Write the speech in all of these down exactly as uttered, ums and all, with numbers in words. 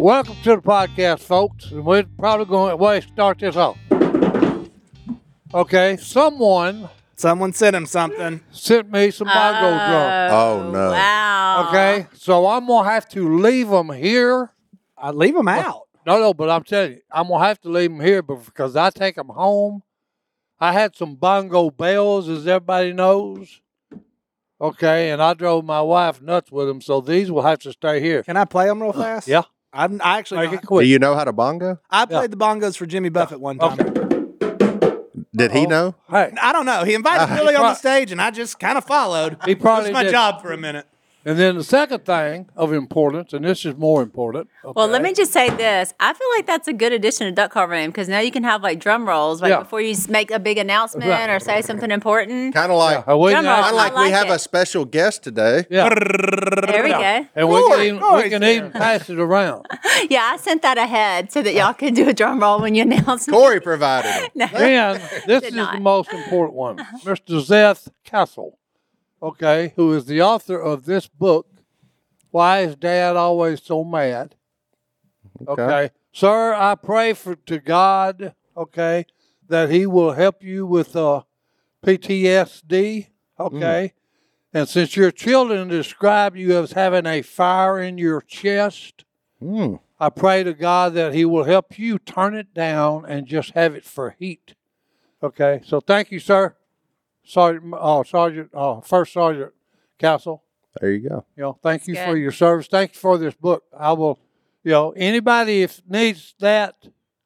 Welcome to the podcast, folks. And we're probably going to well, start this off. Okay, someone Someone sent him something. sent me some bongo drums. Oh, no. Wow. Okay, so I'm going to have to leave them here. I leave him out. No, no, but I'm telling you, I'm going to have to leave them here because I take them home. I had some bongo bells, as everybody knows. Okay, and I drove my wife nuts with them, so these will have to stay here. Can I play them real fast? Yeah. I'm, I actually Make know- it Do quick. you know how to bongo? I played the bongos for Jimmy Buffett one time. Okay. Did he Oh. know? Hey, I don't know. He invited Uh, Billy on the pro- stage, and I just kind of followed. He probably It was my did. job for a minute. and then the second thing of importance, and this is more important. Well, let okay? me just say this. I feel like that's a good addition to Duck Call Room because now you can have like drum rolls like Yeah. before you s- make a big announcement Right. or say something important. Kind of like, Uh, we Drum can roll. act- kind of like, I like we have it. a special guest today. yeah. There we go. And we Corey, can even, we Corey's can here. even pass it around. Yeah, I sent that ahead so that y'all can do a drum roll when you announce. Corey provided it. No. And this Did is not. the most important one. Mister Zeth Castle, okay, who is the author of this book, Why Is Dad Always So Mad? Okay. Okay. Sir, I pray for to God, okay, that he will help you with uh, P T S D, okay? And since your children describe you as having a fire in your chest, Mm. I pray to God that he will help you turn it down and just have it for heat. Okay, so thank you, sir. Sergeant, oh, Sergeant, oh, First Sergeant Castle. There you go. You know, thank you That's for good. your service. Thank you for this book. I will, you know, anybody if needs that,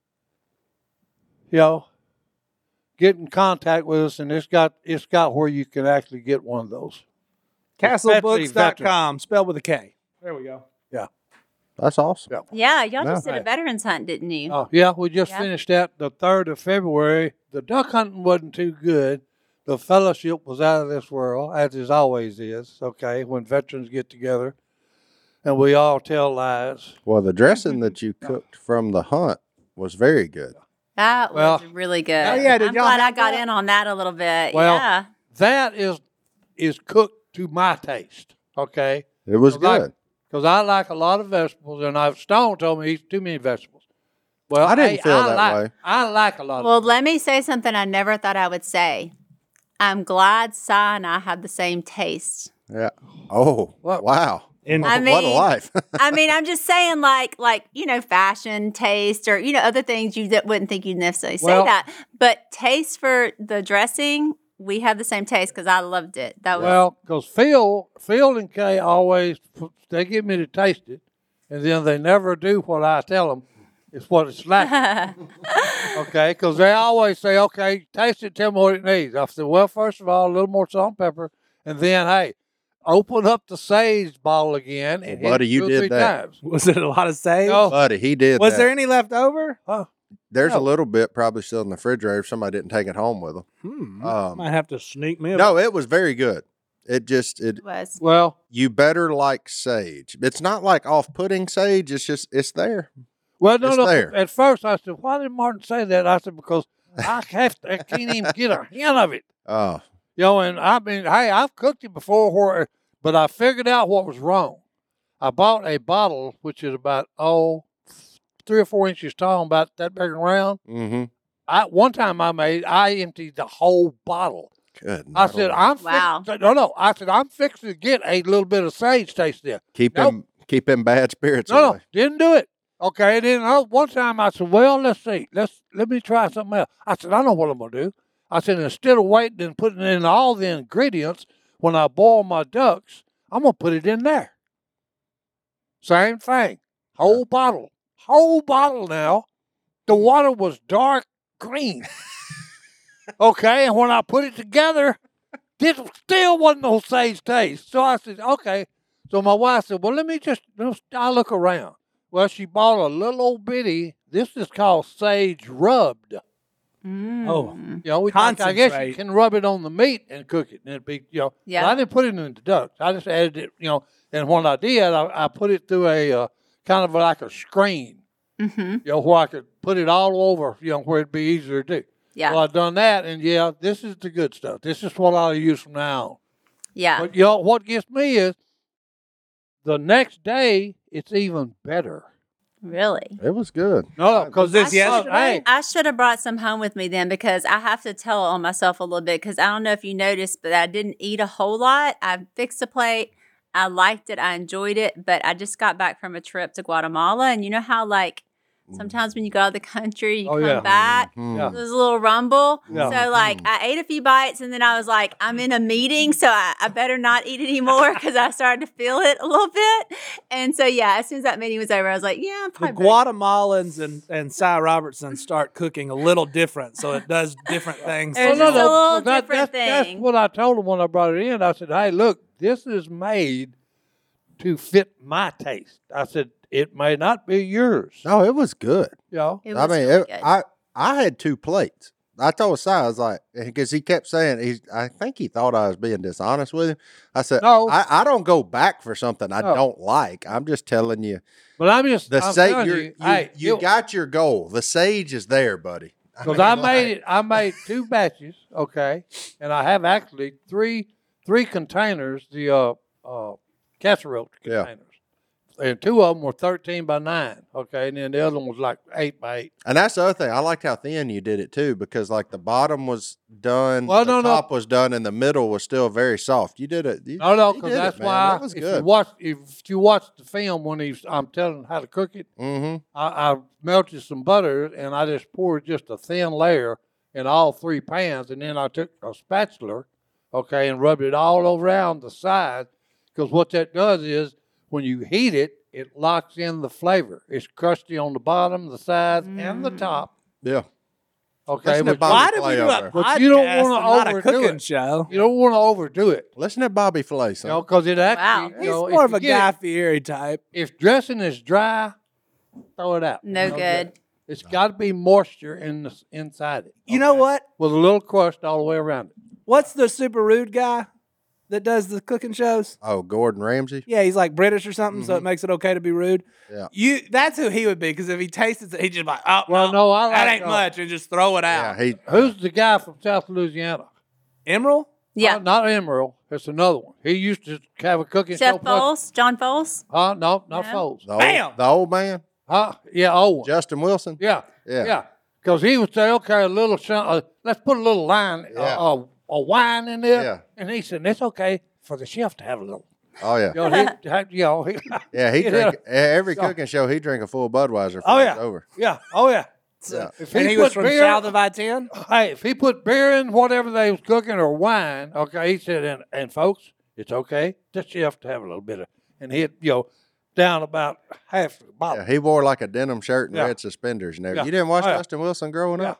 you know, get in contact with us, and it's got it's got where you can actually get one of those. castle books dot com, spelled with a K. There we go. That's awesome. Yeah. Yeah, y'all No. just did a veterans hunt, didn't you? Oh, yeah, we just Yeah. finished that the third of February. The duck hunting wasn't too good. The fellowship was out of this world, as it always is, okay, when veterans get together and we all tell lies. Well, the dressing that you cooked from the hunt was very good. That Well- was really good. Oh, yeah, did I'm y'all glad I have got that? in on that a little bit. Well, yeah. That is is cooked to my taste, okay? It was Like- good. Because I like a lot of vegetables, and I've Stone told me he eats too many vegetables. Well, I didn't hey, feel I that like, way. I like a lot Well, of let me say something I never thought I would say. I'm glad Si and I have the same taste. Yeah. Oh, What? wow. And I what a mean- life. I mean, I'm just saying, like, like you know, fashion, taste, or you know, other things you that wouldn't think you'd necessarily say Well- that. But taste for the dressing, we have the same taste because I loved it. That was Well, because Phil, Phil and Kay always, they get me to taste it, and then they never do what I tell them. It's what it's like. Okay, because they always say, okay, taste it, tell me what it needs. I said, well, first of all, a little more salt and pepper, and then, hey, open up the sage bottle again and Well, hit buddy, it you two or did three that. times. was it a lot of sage? No. Buddy, he did Was that. there any left over? Huh. There's No. a little bit probably still in the refrigerator if somebody didn't take it home with them. Hmm. Um, Might have to sneak me. a- No, it was very good. It just, it it was. Well, you better like sage. It's not like off-putting sage. It's just, it's there. well, no, It's no. there. At first, I said, why did Martin say that? I said, because I have to, I can't even get a hint of it. Oh, You know, and I mean, hey, I've cooked it before, where, but I figured out what was wrong. I bought a bottle, which is about, oh, three or four inches tall, about that big around. mm-hmm. I One time I made, I emptied the whole bottle. Good. I said, I'm Wow. fixing, no, no. I said, I'm fixing to get a little bit of sage taste there. keep Nope. him, keep him bad spirits No, no, away. didn't do it. Okay, then uh, one time I said, well, let's see. Let's let me try something else. I said, I know what I'm gonna do. I said, instead of waiting and putting in all the ingredients when I boil my ducks, I'm gonna put it in there. Same thing. Whole bottle. Whole bottle now. The water was dark green. Okay, and when I put it together, it still wasn't no sage taste. So I said, okay. So my wife said, well, let me just, I'll look around. Well, she bought a little old bitty, this is called sage rubbed. Mm. Oh. You know, we, I guess you Concentrate. can rub it on the meat and cook it. And it'd be, you know, but Yeah. I didn't put it in the ducks. I just added it, you know, and when I did, I, I put it through a uh, kind of like a screen, Mm-hmm. you know, where I could put it all over, you know, where it'd be easier to do. Yeah. Well, I've done that, and yeah, this is the good stuff. This is what I'll use from now on. yeah. But, you know, what gets me is the next day, it's even better. Really? It was good. No, because this this yesterday? Hey, I should have brought some home with me then because I have to tell on myself a little bit because I don't know if you noticed, but I didn't eat a whole lot. I fixed a plate. I liked it. I enjoyed it, but I just got back from a trip to Guatemala, and you know how like sometimes when you go out of the country, you Oh, come yeah. back, Yeah. there's a little rumble. Yeah. So like I ate a few bites, and then I was like, I'm in a meeting, so I, I better not eat anymore because I started to feel it a little bit. And so yeah, as soon as that meeting was over, I was like, yeah, I'm The probably better- Guatemalans and, and Cy Robertson start cooking a little different, so it does different things. There's Well, just a little that- different that's, that's thing. what I told him when I brought it in. I said, hey, look, this is made to fit my taste. I said, it may not be yours. No, it was good. You know? It I was mean, really it, good. I I had two plates. I told Si, I was like, because he kept saying, he's, I think he thought I was being dishonest with him. I said, No. I, I don't go back for something I No. don't like. I'm just telling you. But I'm just, The I'm sage, telling you, you, you, hey, you it- got your goal. The sage is there, buddy. Because I mean, made like- it, I made two batches, okay, and I have actually three three containers, the uh, uh, casserole Yeah. containers, and two of them were thirteen by nine, okay, and then the other one was like eight by eight. And that's the other thing. I liked how thin you did it too, because like the bottom was done, Well, the no, no. top was done, and the middle was still very soft. You did it. You, No, no, you because did it, that's man. why That was if good. you watch if you watch the film when he's I'm telling how to cook it, Mm-hmm. I, I melted some butter and I just poured just a thin layer in all three pans, and then I took a spatula, okay, and rubbed it all around the side, because what that does is when you heat it, it locks in the flavor. It's crusty on the bottom, the sides, and the top. Yeah. Okay, Listen to but Bobby Why did we Flay do over a there. But podcast you don't and wanna not a overdo cooking it. show? you don't want to overdo it, Listen to Bobby Flay, you son. know, because it actually, Wow. you know, He's more if of a you get Guy it- Fieri type. if dressing is dry, throw it out. No good. It's got to be moisture in the inside it. You know okay? what? With a little crust all the way around it. What's the super rude guy that does the cooking shows? Oh, Gordon Ramsay. Yeah, he's like British or something, so it makes it okay to be rude. Yeah. You that's who he would be, because if he tastes it, he just like, oh, Well, no, I that like, ain't uh, much, and just throw it Yeah, out. he. Who's the guy from South Louisiana? Emerald? Yeah. Uh, not Emerald. It's another one. He used to have a cooking Chef show. plus- Foles, John Foles. Huh? No, not No. Foles. The old, Bam! the old man, Huh? Yeah, old one. Justin Wilson. Yeah. Yeah. Yeah. Because he would say, okay, a little, sh- uh, let's put a little line, Yeah. uh, uh, a wine in there. Yeah. And he said, it's okay for the chef to have a little. Oh yeah, You know, he, ha- you know, he, yeah. He Yeah. drink every So- cooking show. He drink a full Budweiser. Before Oh, it's yeah. over. yeah. Oh, yeah. Yeah. If And he put was from beer- South of I ten? Hey, if he put beer in whatever they was cooking or wine, okay, he said, and, and folks, it's okay the chef to have a little bit of, and he'd, you know, down about half the bottle. Yeah, he wore like a denim shirt and Yeah. red suspenders and everything. Yeah. You didn't watch Oh, yeah. Justin Wilson growing Yeah. up?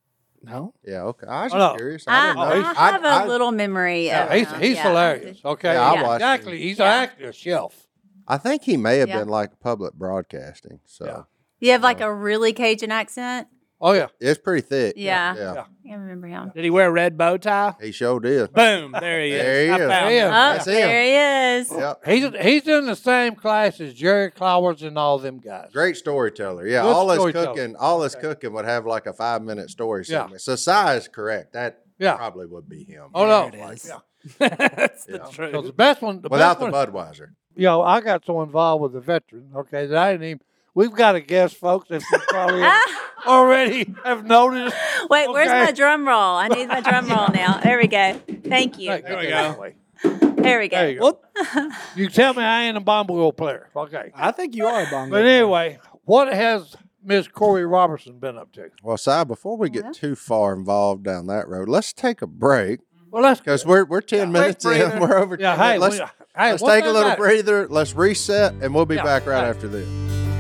No. Yeah, okay. I was Oh, just no. curious. I, didn't know. I he's- have a I- little memory Yeah, of he's him. he's Yeah. hilarious. Okay, Yeah, I yeah, watched exactly. him. He's Yeah. actually a chef. I think he may have Yeah. been like public broadcasting. So Yeah. You have like a really Cajun accent. Oh yeah, it's pretty thick. Yeah. Yeah. Yeah. I remember him. Did he wear a red bow tie? He sure did. Boom. There he is. There he I is. found There he him. is. Oh, That's him. there he is. Yep. he's he's in the same class as Jerry Clowers and all them guys. Great storyteller. Yeah, Good all his storyteller. cooking, all his Okay. cooking would have like a five minute story Yeah. segment. So Si is correct. That Yeah. probably would be him. Oh no, There it is. yeah. That's the Yeah. So the truth. best one, the Without best the one, Budweiser. you know, I got so involved with the veteran. Okay, that I didn't even. We've got a guest, folks, that you probably have already have noticed. Wait, where's Okay. my drum roll? I need my drum roll now. There we go. Thank you. There we go. There we go. There you go. Well, You tell me I ain't a bongo player. Okay. I think you are a bongo. But anyway, what has Miss Corey Robertson been up to? Well, Si, before we get Yeah. too far involved down that road, let's take a break Well, let's because we're we're ten Yeah, minutes quick in. breather. We're over. yeah. ten Hey, minutes. we, let's hey, let's what's take a that little matter? breather. Let's reset, and we'll be Yeah, back right right. after this.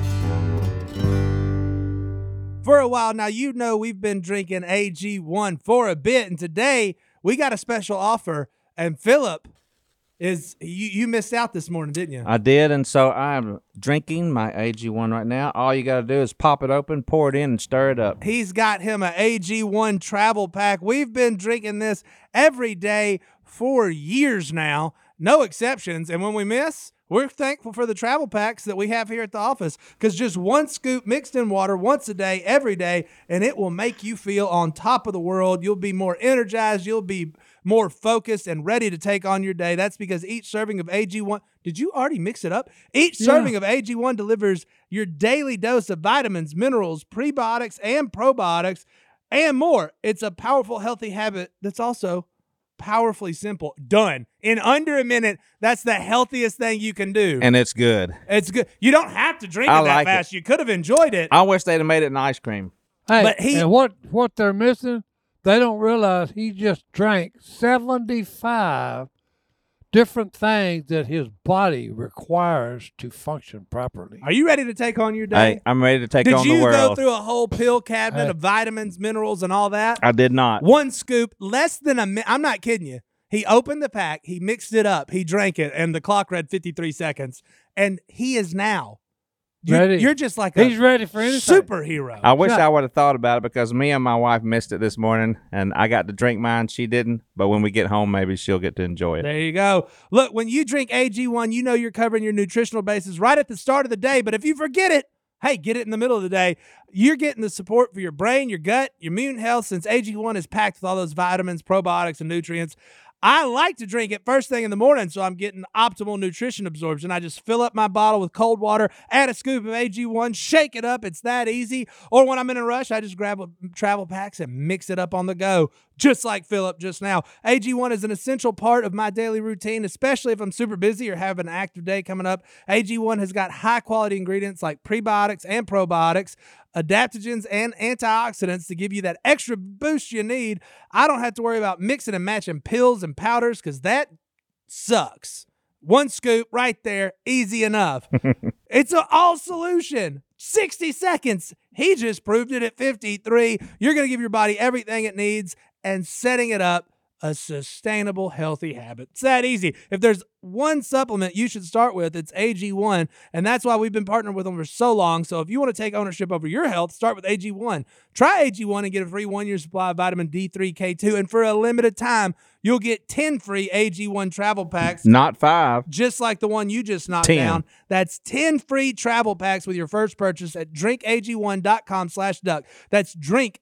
For a while now, you know we've been drinking A G one for a bit, and today we got a special offer. And Philip is you, you missed out this morning, didn't you? I did, and so I'm drinking my A G one right now. All you got to do is pop it open, pour it in, and stir it up. He's got him a A G one travel pack. We've been drinking this every day for years now, no exceptions. And when we miss, we're thankful for the travel packs that we have here at the office, because just one scoop mixed in water once a day, every day, and it will make you feel on top of the world. You'll be more energized. You'll be more focused, and ready to take on your day. That's because each serving of A G one, did you already mix it up? Each Yeah. serving of A G one delivers your daily dose of vitamins, minerals, prebiotics, and probiotics, and more. It's a powerful, healthy habit that's also powerfully simple. Done. In under a minute, that's the healthiest thing you can do. And it's good. It's good. You don't have to drink I it that like it. fast. You could have enjoyed it. I wish they'd have made it in ice cream. Hey, But he- and what what they're missing, they don't realize he just drank seventy-five different things that his body requires to function properly. Are you ready to take on your day? Hey, I'm ready to take Did on you the go world. through a whole pill cabinet Hey. of vitamins, minerals, and all that? I did not. One scoop, less than a minute. I'm not kidding you. He opened the pack, he mixed it up, he drank it, and the clock read fifty-three seconds. And he is now. You're, Ready. you're just like a He's ready for anything. superhero. I wish Right. I would have thought about it because me and my wife missed it this morning, and I got to drink mine. She didn't. But when we get home, maybe she'll get to enjoy it. There you go. Look, when you drink A G one, you know you're covering your nutritional bases right at the start of the day. But if you forget it, hey, get it in the middle of the day. You're getting the support for your brain, your gut, your immune health, since A G one is packed with all those vitamins, probiotics, and nutrients. I like to drink it first thing in the morning, so I'm getting optimal nutrition absorption. I just fill up my bottle with cold water, add a scoop of A G one, shake it up. It's that easy. Or when I'm in a rush, I just grab a travel packs and mix it up on the go, just like Philip just now. A G one is an essential part of my daily routine, especially if I'm super busy or have an active day coming up. A G one has got high-quality ingredients like prebiotics and probiotics, adaptogens, and antioxidants to give you that extra boost you need. I don't have to worry about mixing and matching pills and powders because that sucks. One scoop right there, easy enough. It's an all solution. sixty seconds. He just proved it at fifty-three. You're going to give your body everything it needs and setting it up a sustainable, healthy habit. It's that easy. If there's one supplement you should start with, it's A G one, and that's why we've been partnering with them for so long. So if you want to take ownership over your health, start with A G one. Try A G one and get a free one-year supply of vitamin D three, K two, and for a limited time, you'll get ten free A G one travel packs, Not five. just like the one you just knocked ten. down. That's ten free travel packs with your first purchase at drinkag1.com slash duck. That's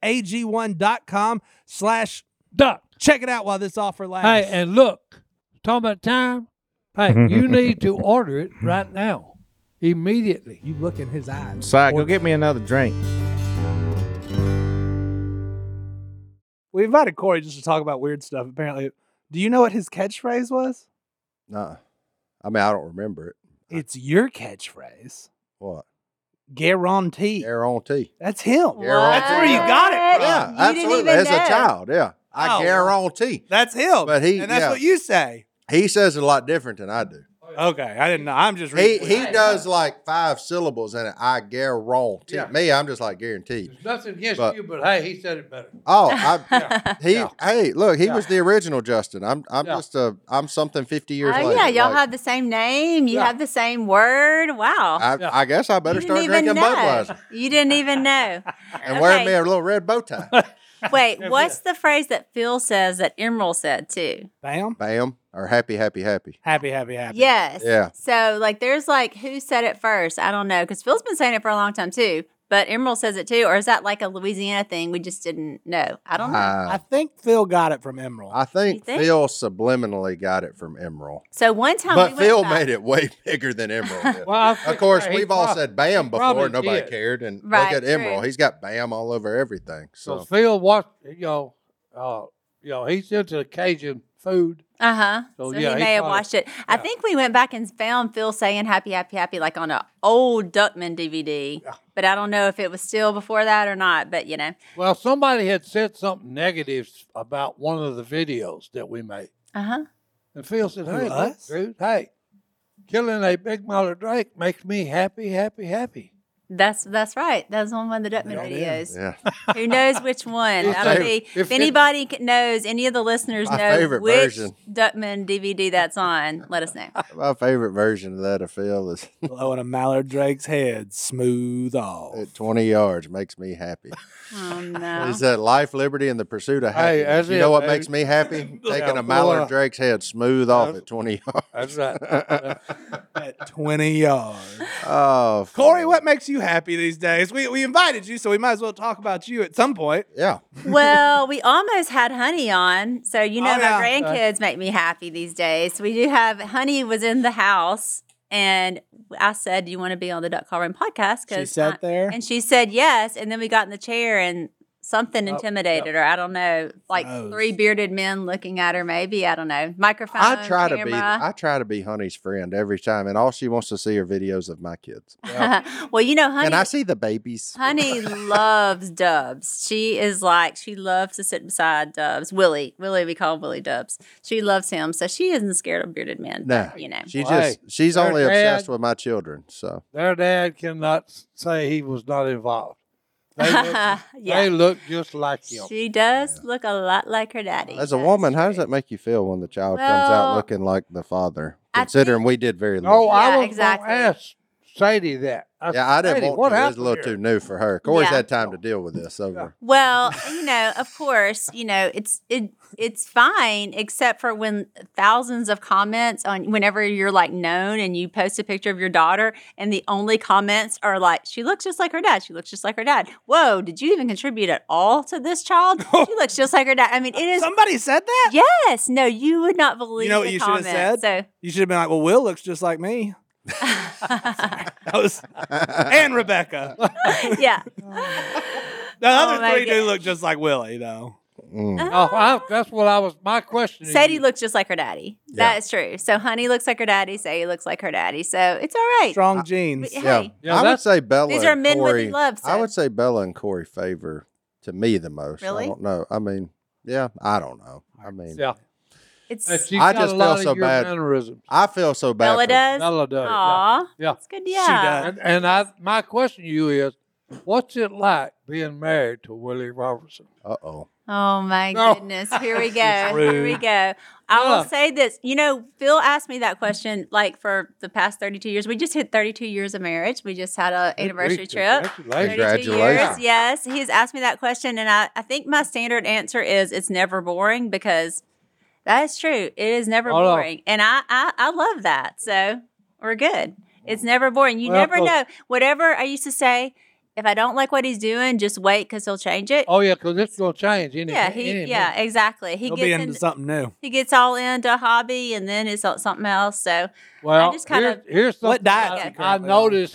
drinkag1.com slash Duck. Check it out while this offer lasts. Hey, and look, talking about time. Hey, you need to order it right now, immediately. You look in his eyes. Si, go get me another drink. We invited Corey just to talk about weird stuff, apparently. Do you know what his catchphrase was? Nah. I mean, I don't remember it. It's your catchphrase. What? Guarantee. Guarantee. That's him. Guarantee. That's where you got it from. Yeah, You absolutely. didn't even As a know. child, yeah. I Oh, guarantee. That's him. But he- and that's yeah. what you say. He says it a lot different than I do. Okay, I didn't know. I'm just He reading. he does like five syllables in it. I guarantee. Yeah. Me, I'm just like guaranteed. There's nothing against But- you, but hey, he said it better. Oh, I, he. Yeah. Hey, look, he Yeah. was the original Justin. I'm I'm Yeah. just a. I'm something fifty years Oh later. yeah, y'all Like, have the same name. You Yeah. have the same word. Wow. I, Yeah. I guess I better you start didn't even drinking know. Budweiser You didn't even know. and wearing Okay. me a little red bow tie. Wait, what's the phrase that Phil says that Emerald said too? Bam. Bam or happy, happy, happy. Happy, happy, happy. Yes. Yeah. So like, there's like, who said it first? I don't know, because Phil's been saying it for a long time too. But Emerald says it too, or is that like a Louisiana thing? We just didn't know. I don't know. I Uh, think Phil got it from Emerald. I think, You think? Phil subliminally got it from Emerald, so one time, but we Phil went back- made it way bigger than Emerald did. Well, I Of think- course, he we've all prob- said Bam he before. probably Nobody did. cared. And Right, look at Emerald. true. He's got Bam all over everything. So So Phil, what you know, uh, you know, he's into Cajun food. Uh huh. So, So, yeah, he he may have probably- watched it. I yeah. think we went back and found Phil saying "happy, happy, happy" like on an old Duckman D V D. But I don't know if it was still before that or not. But you know, Well, somebody had said something negative about one of the videos that we made, uh huh. and Phil said, Who, "Hey, look, us? dude, hey, killing a big mother drake makes me happy, happy, happy." That's that's right. That was on one of the Duckman That videos. yeah, Who knows which one? If That'll they- be. if If it- anybody c- knows, any of the listeners My know favorite which version. Duckman D V D that's on, let us know. my favorite version of that of Phil is Blowing a Mallard Drake's head smooth off. at twenty yards makes me happy. Oh no. He said, "Life, liberty, and the pursuit of Hey, happiness." that's you it, know what baby. makes me happy? Taking a well, Mallard uh, Drake's head smooth off that's- at twenty yards. That's right. At twenty yards. Oh, Corey, Phil. what makes you happy these days? We we invited you, so we might as well talk about you at some point. Yeah. Well, we almost had Honey on, so you know Oh, yeah. my grandkids make me happy these days. We do have Honey was in the house, and I said, "Do you want to be on the Duck Call Room podcast?" She 'Cause sat I- there. and she said yes. And then we got in the chair, and something Oh, intimidated her. I don't know, like Froze. three bearded men looking at her. Maybe I don't know. Microphone. I try to be camera. I try to be Honey's friend every time, and all she wants to see are videos of my kids. Well, you know, Honey. And I see the babies. Honey loves Dubs. She is like, she loves to sit beside Dubs. Willie. Willie, we call Willie Dubs. She loves him. So she isn't scared of bearded men. Nah, but, you know. she Well, just hey, she's their only dad- obsessed with my children. So Their dad cannot say he was not involved. They look, Yeah. they look just like him. She does look a lot like her daddy. as a That woman, is how does true. that make you feel when the child comes out Well, looking like the father? I Considering we did very No, little. I Yeah, was exactly. going to ask Sadie that. I Yeah, I said, didn't "Sadie, want what to. It was happened a little here?" too new for her. Corey's Yeah. had time to deal with this over. Well, you know, of course, you know, it's it it's fine except for when thousands of comments on whenever you're like known and you post a picture of your daughter and the only comments are like, she looks just like her dad. She looks just like her dad. Whoa, did you even contribute at all to this child? She looks just like her dad. I mean, it is Somebody said that? yes. No, you would not believe know what the you should have comments. said? You should have been like, well, Will looks just like me. So That was and Rebecca. yeah. The other Oh, my three do gosh. look just like Willie, though. Mm. Oh, I, that's what I was. My question. to Sadie you. looks just like her daddy. Yeah. That is true. So Honey looks like her daddy. Sadie looks like her daddy. So it's all right. Strong genes. But, Yeah, hey, Yeah, I would that's- say Bella. these are and men Corey, with love. I So. would say Bella and Corey favor to me the most. Really? I don't know. I mean, yeah, I don't know. I mean, Yeah. It's And she's I got just a lot feel of so your bad. mannerisms. I feel so bad. Bella for- does. Bella does. Yeah. Aw, Yeah. that's good. She Yeah. does. And, and I, my question to you is, what's it like being married to Willie Robertson? Uh oh. Oh my No. goodness. Here we go. Here we rude. go. I Yeah. will say this. You know, Phil asked me that question like for the past thirty-two years. We just hit thirty-two years of marriage. We just had an anniversary trip. Congratulations. thirty-two Congratulations. years. Yes. He's asked me that question. And I, I think my standard answer is it's never boring because that is true. It is never Oh, no. boring. And I, I, I love that. So we're good. It's never boring. You Well, never well- know. Whatever I used to say, if I don't like what he's doing, just wait because he'll change it. Oh yeah, because it's gonna change. Any, yeah, he, any yeah, minute. exactly. He He'll gets be into into, something new. he gets all into a hobby and then it's something else. So Well, just kind here's, of- here's something What diet I, you I currently on? noticed.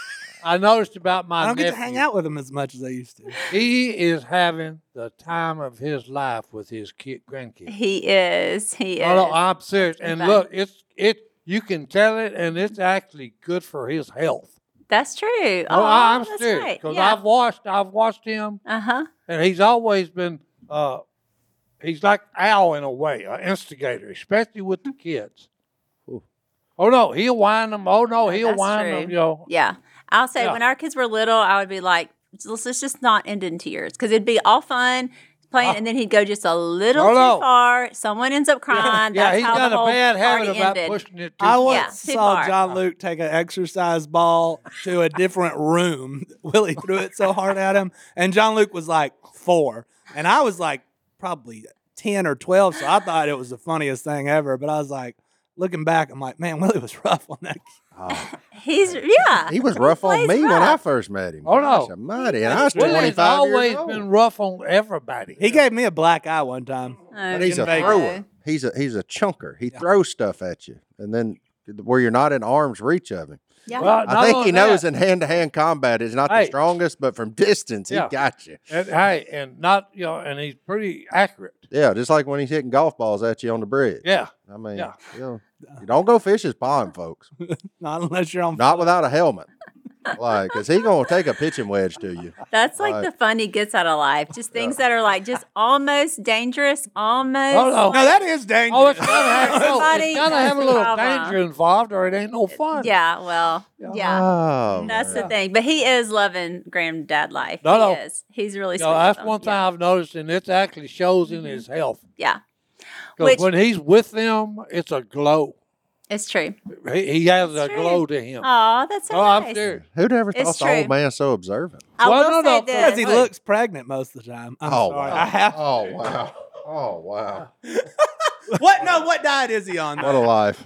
I noticed about my I don't nephew. get to hang out with him as much as I used to. He is having the time of his life with his kid, grandkids. he is. He is. No, no, I'm serious. And fun. look, it's it. You can tell it, and it's actually good for his health. That's true. Oh, Oh, I'm that's serious right. because Yeah. I've watched. I've watched him, Uh huh. and he's always been. Uh, he's like Al in a way, an instigator, especially with the kids. Ooh. Oh no, he'll whine them. Oh no, he'll That's whine true. them. You know. Yeah. I'll say Yeah. when our kids were little, I would be like, let's let's just not end in tears because it'd be all fun playing, Oh. and then he'd go just a little Oh, too no. far. Someone ends up crying. Yeah, That's he's how got the a whole bad habit party about ended. pushing it too I far. once too saw far. John Luke take an exercise ball to a different room. Willie threw it so hard at him, and John Luke was like four, and I was like probably ten or twelve, so I thought it was the funniest thing ever. But I was like, looking back, I'm like, man, Willie was rough on that. Oh, He's yeah. he was rough on plays me when I rough. first met him. Oh, no. Gosh almighty, and I was Willie's twenty-five always years old. been rough on everybody. He gave me a black eye one time. But he's a Okay. thrower. He's a he's a chunker. He throws stuff at you, and then where you're not in arm's reach of him. Yeah. Well, I not think only he knows that, in hand to hand combat is not Hey. the strongest, but from distance he Yeah. got you. And, hey, and not you know, and he's pretty accurate. Yeah, just like when he's hitting golf balls at you on the bridge. Yeah. I mean, Yeah. you, know, you don't go fish his pond, folks. Not unless you're on. Not without a helmet. Like, cause he gonna take a pitching wedge to you. That's like Right. the fun he gets out of life. Just things that are like just almost dangerous, almost. Oh, no. No, that is dangerous. Oh, it's gotta have, no, Everybody it's gotta has have a a little problem. danger involved, or it ain't no fun. Yeah, well, yeah. Oh, That's man. the thing. But he is loving granddad life. No, he no. is. He's really You sweet. know, that's with one them. thing I've noticed, and it actually shows in his health. Yeah, Because Which- when he's with them, it's a glow. it's true. He, he has It's a true. glow to him. Oh, that's so oh, I'm nice. serious. Who'd ever It's thought the true. old man so observant? I Well, will no, no, say Because he this. Hey. looks pregnant most of the time. I'm oh sorry. wow! I have. Oh wow! Oh wow! What? No, what diet is he on? What a Though? life!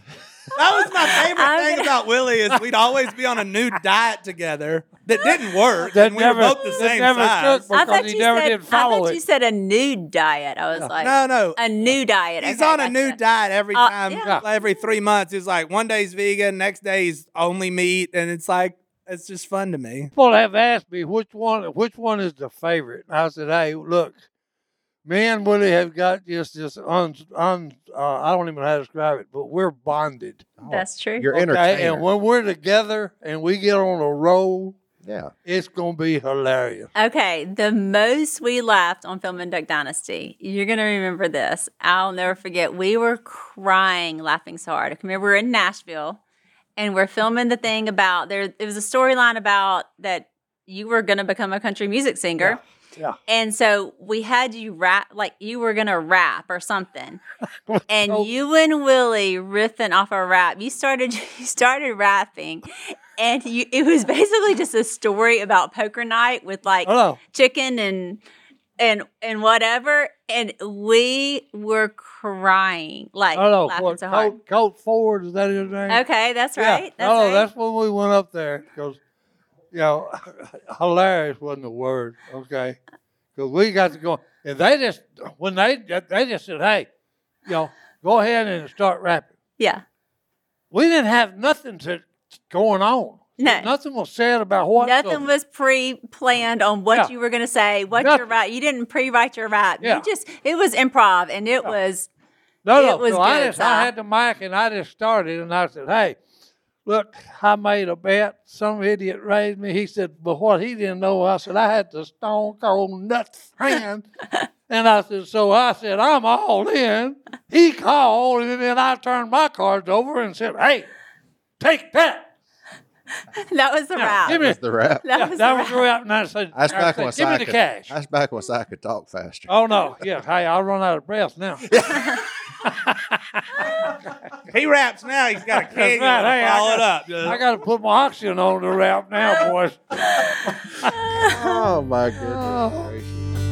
That was my favorite I'm thing gonna- about Willie is we'd always be on a new diet together that didn't work. That and we never- were both the that same never size. took I because thought he you never said. did I follow thought it. you said a nude diet. I was like, No, no. a new diet. He's Okay, on a gotcha. new diet every Uh, time. yeah. Every three months, he's like one day's vegan, next day's only meat, and it's like it's just fun to me. People have asked me which one which one is the favorite. I said, hey, look, me and Willie have got just this un, un uh, I don't even know how to describe it, but we're bonded. That's true. You're Okay, entertainer. and when we're together and we get on a roll, yeah. it's gonna be hilarious. Okay, the most we laughed on filming Duck Dynasty. You're gonna remember this. I'll never forget. We were crying, laughing so hard. I can remember we're in Nashville, and we're filming the thing about there. It was a storyline about that you were gonna become a country music singer. Yeah. And so we had you rap, like you were gonna rap or something, and Oh. you and Willie riffing off a rap. You started, you started rapping, and you, it was basically just a story about poker night with like Hello. chicken and and and whatever. And we were crying, like Hello. laughing What, so hard. Colt, Colt Ford, is that his name? Okay, that's Yeah. right. That's oh, right. that's when we went up there because, you know, hilarious wasn't the word, okay? Because we got to go, and they just, when they, they just said, hey, you know, go ahead and start rapping. yeah. We didn't have nothing to going on. No. Nothing was said about what. Nothing so- was pre-planned on what Yeah. you were going to say, what Nothing. your rap. You didn't pre-write your rap. Yeah. You just it was improv, and it was No, no. it was so I, good, just, I Si. had the mic and I just started and I said, hey, look, I made a bet. Some idiot raised me. He said, but what he didn't know, I said, I had the stone cold nuts hand. And I said, so I said, I'm all in. He called and then I turned my cards over and said, hey, take that. that was the rap. give me That's the rap. That Yeah, was that the was rap. the rap. And I said, That's I back said, when give me I the could, cash. That's back when I could talk faster. Oh, no. Yeah. Hey, I'll run out of breath now. He raps now. He's got a That's keg. right. Hey, I follow got- it up. I got to put my oxygen on the rap now, boys. Oh my goodness gracious.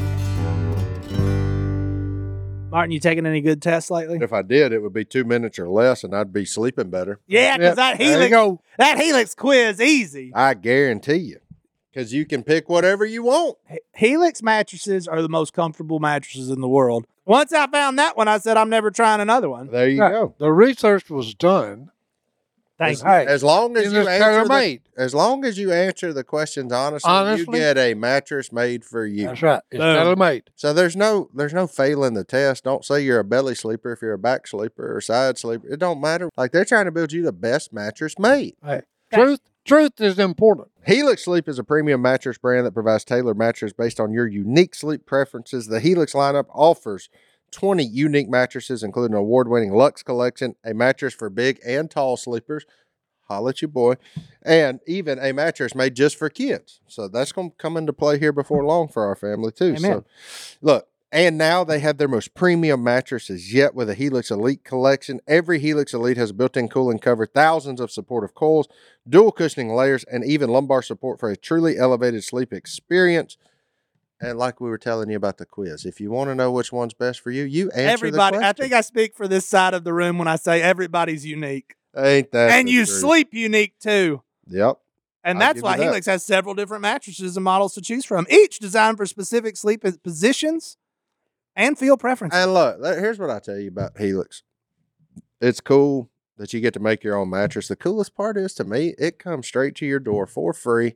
Martin, you taking any good tests lately? If I did, it would be two minutes or less, and I'd be sleeping better. Yeah, because Yep, that there you helix, go. that helix quiz easy. I guarantee you, because you can pick whatever you want. Helix mattresses are the most comfortable mattresses in the world. Once I found that one, I said I'm never trying another one. There you Right. go. The research was done. Thank As, you. Hey, as long as and you it's answer the, tailor-made. as long as you answer the questions honestly, Honestly? you get a mattress made for you. That's right. It's Boom. tailor made. So there's no there's no failing the test. Don't say you're a belly sleeper if you're a back sleeper or side sleeper. It don't matter. Like they're trying to build you the best mattress made. Hey, truth, truth is important. Helix Sleep is a premium mattress brand that provides tailored mattresses based on your unique sleep preferences. The Helix lineup offers twenty unique mattresses, including an award-winning Lux collection, a mattress for big and tall sleepers. Holla at your boy. And even a mattress made just for kids. So that's going to come into play here before long for our family, too. Amen. So, look, and now they have their most premium mattresses yet with a Helix Elite collection. Every Helix Elite has a built-in cooling cover, thousands of supportive coils, dual cushioning layers, and even lumbar support for a truly elevated sleep experience. And like we were telling you about the quiz, if you want to know which one's best for you, you answer Everybody, the I question. think I speak for this side of the room when I say everybody's unique. Ain't that and the you truth? sleep unique too. Yep. And I'll that's give why you that. Helix has several different mattresses and models to choose from, each designed for specific sleep positions and feel preferences. And look, let- here's what I tell you about Helix. It's cool that you get to make your own mattress. The coolest part is, to me, it comes straight to your door for free.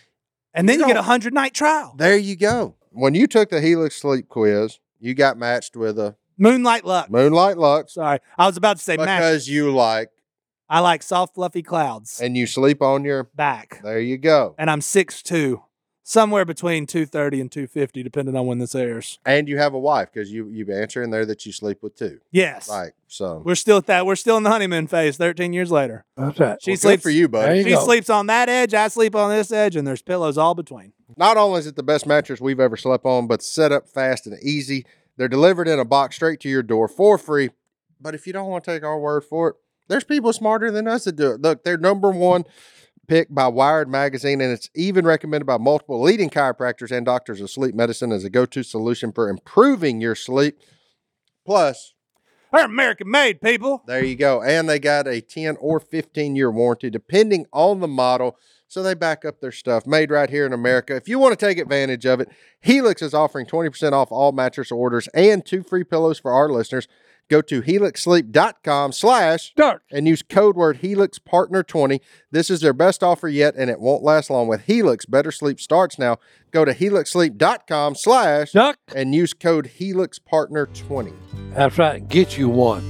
And then you you get don't- a hundred night trial. There you go. When you took the Helix sleep quiz, you got matched with a Moonlight Luck. Moonlight Lux Sorry, I was about to say mattress. because you like, I like soft, fluffy clouds and you sleep on your, back. there you go. And I'm six two, somewhere between two thirty and two fifty, depending on when this airs. And you have a wife because you, you've answered in there that you sleep with too. Yes. Like, so. We're still at that. We're still in the honeymoon phase thirteen years later. That's right. She Well, good sleeps for you, There buddy. you She go. sleeps on that edge. I sleep on this edge, and there's pillows all between. Not only is it the best mattress we've ever slept on, but set up fast and easy. They're delivered in a box straight to your door for free. But if you don't want to take our word for it, there's people smarter than us that do it. Look, they're number one picked by Wired Magazine, and it's even recommended by multiple leading chiropractors and doctors of sleep medicine as a go-to solution for improving your sleep. Plus, They're American made, people. There you go. And they got a ten or fifteen year warranty, depending on the model. So they back up their stuff, made right here in America. If you want to take advantage of it, Helix is offering twenty percent off all mattress orders and two free pillows for our listeners. Go to helixsleep.com slash Start. and use code word Helix Partner twenty. This is their best offer yet, and it won't last long. With Helix, better sleep starts now. Go to helixsleep.com slash Duck. and use code Helix Partner twenty. That's right. Get you one.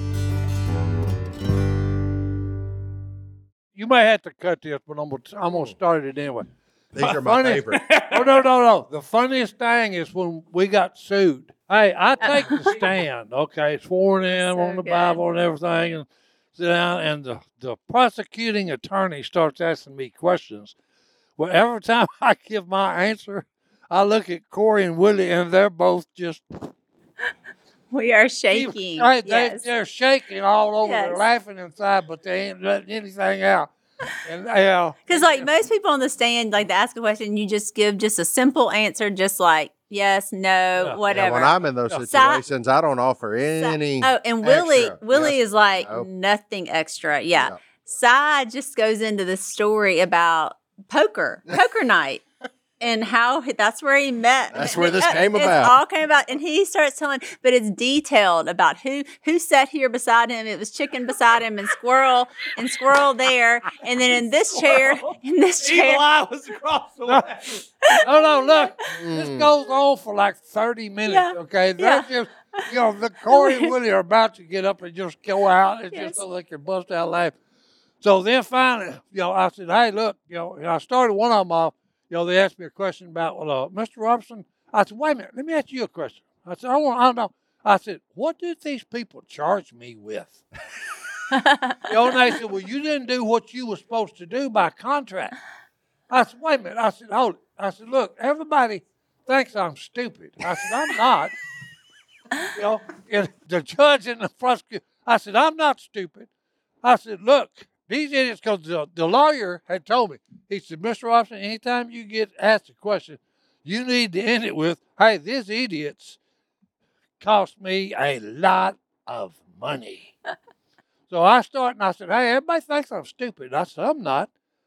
You may have to cut this, but I'm gonna, I'm gonna start it anyway. These are my Funny- favorite. Oh, no, no, no. The funniest thing is when we got sued. Hey, I take the stand, okay, sworn in So on the good. Bible and everything, and sit down, and the, the prosecuting attorney starts asking me questions. Well, every time I give my answer, I look at Corey and Willie, and they're both just We are shaking. Hey, they, Yes. they're shaking all over. They're Yes. laughing inside, but they ain't letting anything out. And uh, Because like most people on the stand, like they ask a question, you just give just a simple answer, just like yes, no, Yeah. Yeah, whatever. when I'm in those So- situations, I don't offer Si- any. oh, and Willie, extra. Willie Yes. is like Nope. nothing extra. Yeah. No. Cy just goes into the story about poker, poker night. And how he- that's where he met. That's where this Uh, came it's about. all came about, and he starts telling, but it's detailed about who who sat here beside him. It was chicken beside him, and squirrel and squirrel there, and then in this chair, in this chair, Evil Eye was across the way. oh no, look, this Mm. goes on for like thirty minutes. Yeah. Okay, they're Yeah. just, you know, the Corey and Willie are about to get up and just go out. It's Yes. just so they can bust out laughing. So then finally, you know, I said, hey, look, you know, and I started one of them off. You know, they asked me a question about, well, uh, Mister Robinson. I said, wait a minute, let me ask you a question. I said, I want, I don't know. I said, what did these people charge me with? You know, and they said, well, you didn't do what you were supposed to do by contract. I said, wait a minute. I said, hold it. I said, look, everybody thinks I'm stupid. I said, I'm not. You know, and the judge and the prosecutor, I said, I'm not stupid. I said, look, these idiots, because the, the lawyer had told me, he said, Mister Robinson, anytime you get asked a question, you need to end it with, hey, these idiots cost me a lot of money. So I started and I said, hey, everybody thinks I'm stupid. I said, I'm not.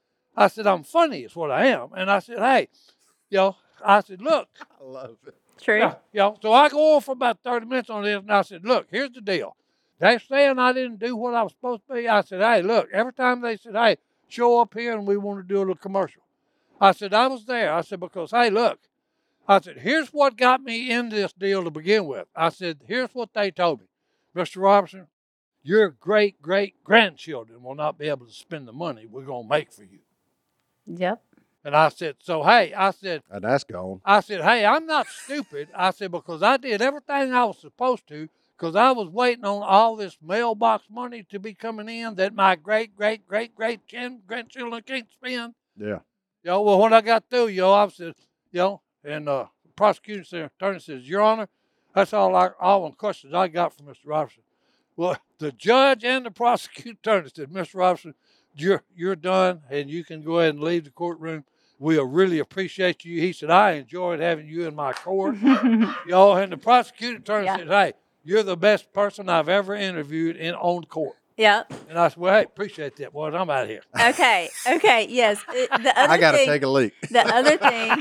I said, I'm funny is what I am. And I said, hey, you know, I said, look, I love it. true. yeah, you know, so I go on for about thirty minutes on this, and I said, look, here's the deal. They saying I didn't do what I was supposed to be. I said, hey, look, every time they said, hey, show up here and we want to do a little commercial. I said, I was there. I said, because, hey, look, I said, here's what got me in this deal to begin with. I said, here's what they told me. Mister Robinson, your great, great grandchildren will not be able to spend the money we're going to make for you. Yep. And I said, so, hey, I said, And that's gone. I said, hey, I'm not stupid. I said, because I did everything I was supposed to, because I was waiting on all this mailbox money to be coming in that my great, great, great, great grandchildren can't spend. Yeah. You know, well, when I got through, you know, I said, you know, and uh, the prosecuting attorney says, Your Honor, that's all I, all the questions I got from Mister Robinson. Well, the judge and the prosecuting attorney said, Mister Robinson, you're, you're done, and you can go ahead and leave the courtroom. We really appreciate you. He said, I enjoyed having you in my court. You know, and the prosecuting attorney Yeah. said, hey, you're the best person I've ever interviewed in on court. Yep. And I said, well, hey, appreciate that, boys. I'm out of here. Okay. Okay. Yes. It- the other I got to thing, take a leak. the other thing,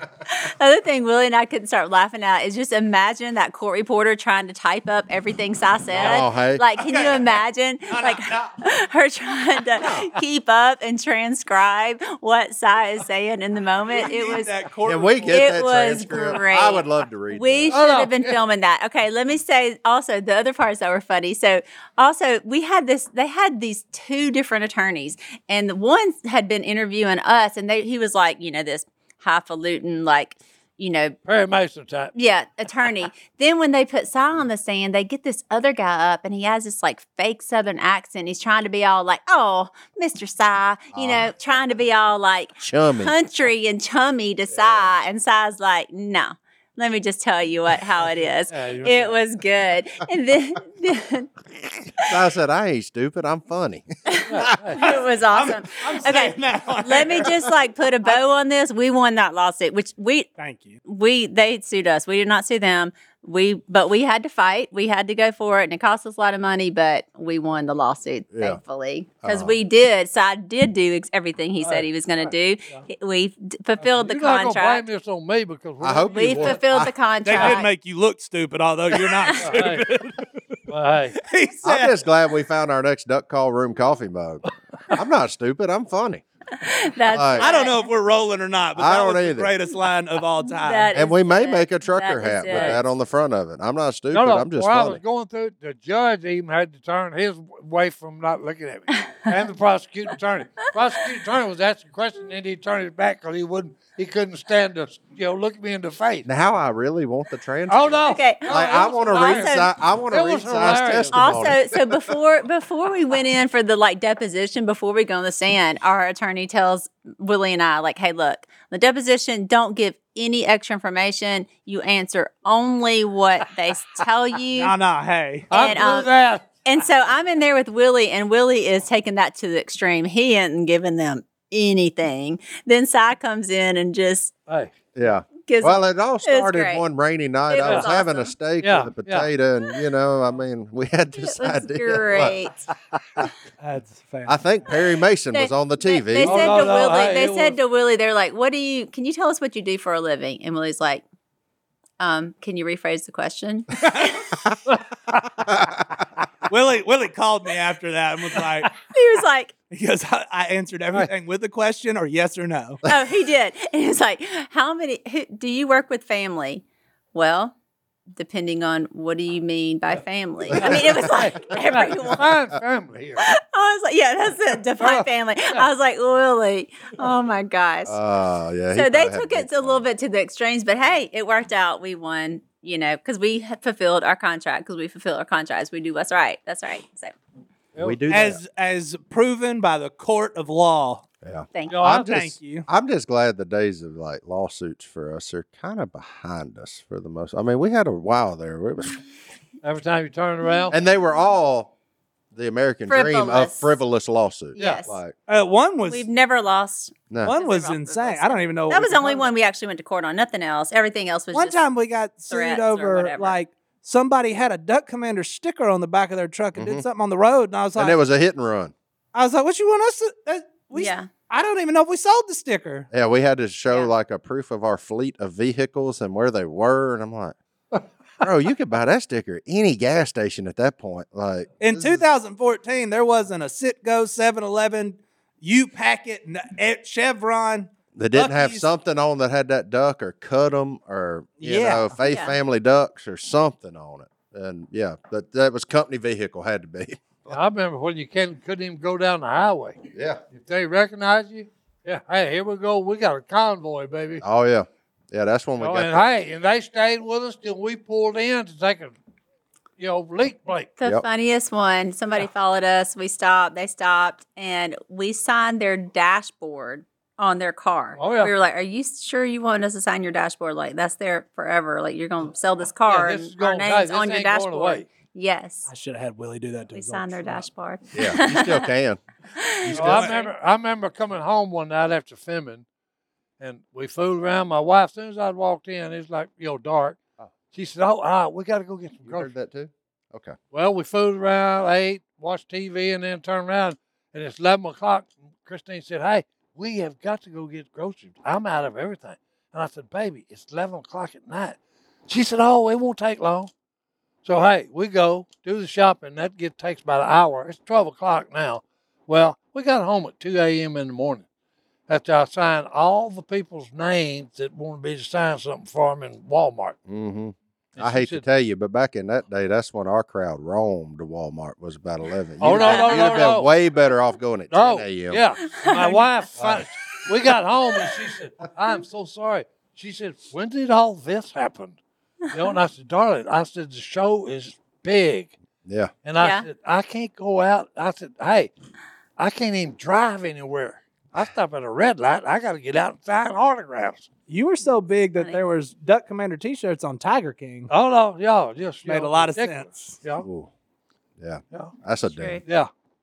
other thing Willie and I couldn't start laughing at is just imagine that court reporter trying to type up everything Cy said. Oh, hey. Like, can you imagine No, no, like no. her trying to keep up and transcribe what Cy is saying in the moment? It was. that court Can we get It that was transcript? great. I would love to read We that. Oh, should no. have been filming that. Okay, let me say also the other parts that were funny. So also we had this, they had these two different attorneys, and the one had been interviewing us, and they he was like, you know, this highfalutin, like, you know, Perry Mason type. yeah, attorney. Then when they put Cy on the stand, they get this other guy up, and he has this like fake Southern accent. He's trying to be all like, "Oh, Mister Cy," you know, trying to be all like Chummy. country and chummy to Cy, and Cy's like, "No, let me just tell you what how it is." Yeah, you're It was good, and then, then So I said, I ain't stupid. I'm funny. it was awesome. I'm Okay, saying that on let me air. just like put a bow on this. We won that lawsuit, which we Thank you. we they sued us. We did not sue them. we but we had to fight. We had to go for it, and it cost us a lot of money, but we won the lawsuit, Yeah. thankfully, because Uh-huh. we did. So I did do ex- everything he said Right, he was going right, to do. yeah. We d- fulfilled the You're not gonna contract. blame this on me because I hope We you won. fulfilled the They contract. did make you look stupid, although you're not Hey, stupid. well, hey, He I'm said, just glad we found our next duck call room coffee mug. I'm not stupid. I'm funny. That's Like- I don't know if we're rolling or not, but I that don't was the either. greatest line of all time. That And is we may it. make a trucker That is hat with it. that on the front of it. I'm not stupid. no, no. I'm just While I funny. was going through it, the judge even had to turn his way from not looking at me, and the prosecuting attorney. Prosecuting attorney was asking questions, and he turned it back because he wouldn't, he couldn't stand to, you know, look me in the face. Now I really want the transcript. Oh no! Okay. No, Like it I was want to hilarious. read. Si- I want to It read was size hilarious. testimony. Also, so before before we went in for the like deposition, before we go on the stand, our attorney tells Willie and I, like, hey, look, the deposition, don't give any extra information. You answer only what they s- tell you. No, no, hey. I and, knew um, that. And so I'm in there with Willie, and Willie is taking that to the extreme. He ain't giving them anything. Then Cy comes in and just Hey, Yeah. gives Well, it all started great. one rainy night. It I was was having a awesome. steak Yeah, with a yeah. potato, and you know, I mean, we had it this was idea. great. That's fantastic. I think Perry Mason They- was on the They, T V. they Oh, said no, to no, Willie, hey, they it said was- to Willie, they're like, what do you, can you tell us what you do for a living? And Willie's like, um, can you rephrase the question? Willie Willie called me after that and was like, He was like, he goes, I, I answered everything with a question or yes or no. oh, he did. And he was like, how many, who, do you work with family? Well, depending on what do you mean by family? I mean, it was like everyone. fine family here. I was like, yeah, that's it. Define family. I was like, Willie, oh my gosh. Oh yeah. he so they probably had took big it a little fun. bit to the extremes, but hey, it worked out. We won, you know, because we had fulfilled our contract. Because we fulfill our contracts, we do what's right. That's right. So We do that. As as proven by the court of law. Yeah. thank You you. know, I'm I'm just, Thank you. I'm just glad the days of like lawsuits for us are kind of behind us for the most. I mean, we had a while there, where it was, Every time you turn around, and they were all the American dream of Frivolous. frivolous lawsuits. Yes. Like Uh, one was We've never lost. no. one was Never off the insane. list. I don't even know. what That we was the only could- one we actually went to court on. Nothing else. Everything else was One just time we got sued threats or over whatever. like somebody had a Duck Commander sticker on the back of their truck and did something on the road, and I was like, and it was a hit and run. I was like, what you want us to? Uh, we, Yeah. I don't even know if we sold the sticker. Yeah, we had to show Yeah. like a proof of our fleet of vehicles and where they were, and I'm like, bro, you could buy that sticker at any gas station at that point. Like In this two is- thousand fourteen, there wasn't a Citgo, seven eleven, U Packet, n- eh, Chevron. they didn't have Buc-ee's. something on that had that duck or cut them or you Yeah. know Faith Yeah. Family Ducks or something on it. And yeah, but that was company vehicle had to be. I remember when you can, couldn't even go down the highway. Yeah. If they recognize you, yeah, hey, here we go. We got a convoy, baby. Oh yeah. Yeah, that's when we Oh, got and the- hey, and they stayed with us till we pulled in to take a, you know, leak break. The Yep. funniest one, somebody followed us. We stopped. They stopped, and we signed their dashboard on their car. Oh, yeah. We were like, "Are you sure you want us to sign your dashboard? Like that's there forever. Like you're gonna sell this car Yeah, this is and our going- hey, names this on your ain't going dashboard." away. Yes, I should have had Willie do that to we his signed their old truck. dashboard. Yeah, you still can. So I remember, I remember coming home one night after filming, and we fooled around. My wife, as soon as I walked in, it's like you know dark. Oh. She said, "Oh, all right, we got to go get some You groceries." heard that too? Okay. Well, we fooled around, ate, watched T V, and then turned around, and it's eleven o'clock. Christine said, "Hey, we have got to go get groceries. I'm out of everything." And I said, "Baby, it's eleven o'clock at night." She said, "Oh, it won't take long." So, hey, we go, do the shopping. That get, takes about an hour. It's twelve o'clock now. Well, we got home at two a.m. in the morning after I signed all the people's names that wanted me to sign something for them in Walmart. Mm-hmm. And I she hate to said, tell you, but back in that day, that's when our crowd roamed to Walmart. Was about eleven. Oh, You'd no, have- no, you'd no, have been no. way better off going at Oh, ten a.m. yeah. My wife, fin- we got home and she said, "I'm so sorry." She said, "When did all this happen?" You know, and I said, "Darling," I said, "the show is big." Yeah. And I Yeah. said, "I can't go out." I said, "Hey, I can't even drive anywhere. I stop at a red light. I got to get out and sign autographs." You were so big that Funny. there was Duck Commander T-shirts on Tiger King. Oh, no, y'all just you Made know, a lot of ridiculous. sense. Yeah, Ooh. Yeah. yeah, That's a True. damn. yeah.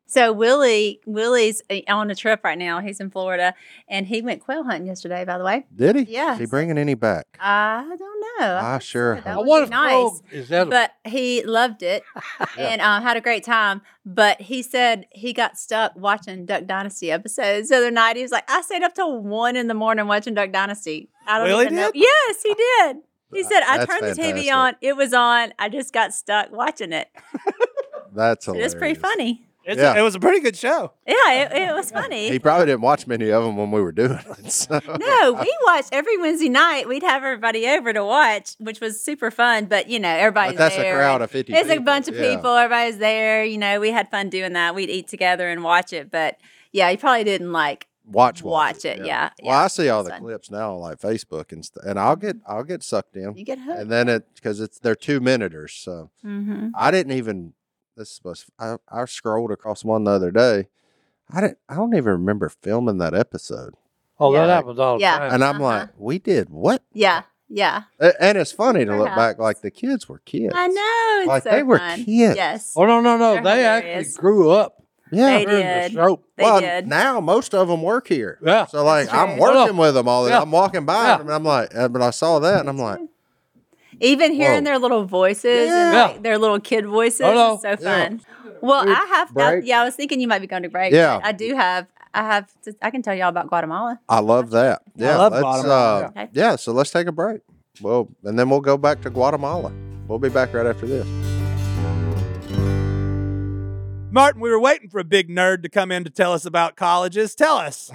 So Willie, Willie's on a trip right now. He's in Florida, and he went quail hunting yesterday. By the way, Did he? Yes. Is he bringing any back? I don't know. I hope sure so. hope That I would wonder be if Crow nice. is that. But he loved it and uh, had a great time. But he said he got stuck watching Duck Dynasty episodes the other night. He was like, I stayed up till one in the morning watching Duck Dynasty. I don't Really even know. did? Yes, he did. He said, I That's turned the T V fantastic. on. It was on. I just got stuck watching it. That's It hilarious. was pretty funny. It's Yeah. a, it was a pretty good show. Yeah, it, it was funny. He probably didn't watch many of them when we were doing it. So. No, we watched every Wednesday night. We'd have everybody over to watch, which was super fun. But you know, everybody's But that's there. a crowd of fifty. It's a people. bunch of Yeah. people. Everybody's there. You know, we had fun doing that. We'd eat together and watch it. But yeah, you probably didn't like. Watch, Watch it, yeah, Well, yeah, I see all it's the fun. clips now on like Facebook and stuff, and I'll get I'll get sucked in, You get hooked. and then it because it's they're two minuters. So Mm-hmm. I didn't even. This was I, I scrolled across one the other day. I didn't. I don't even remember filming that episode, Oh, that Yeah. happens all the Yeah. time. and I'm Uh-huh. like, we did what? Yeah, yeah. A- And it's funny to look back, Perhaps. like the kids were kids. I know. It's Like, so they were fun. kids. Yes, Oh no, no, no! They're They hilarious. actually grew up Yeah. They during did. the show. they well, did. now most of them work here. Yeah. So like That's I'm true. working with them all the Yeah. I'm walking by Yeah. them and I'm like, uh, but I saw that and I'm like, Even hearing Whoa. their little voices and Yeah. like, their little kid voices Hello. is so Yeah. fun. Well, Dude, I have. I, break. yeah, I was thinking you might be going to break. Yeah. but I do have. I have. To, I can tell you all about Guatemala. I love that. Yeah, love let's, Guatemala. Uh, Okay. yeah, so let's take a break. Well, and then we'll go back to Guatemala. We'll be back right after this. Martin, we were waiting for a big nerd to come in to tell us about colleges. Tell us.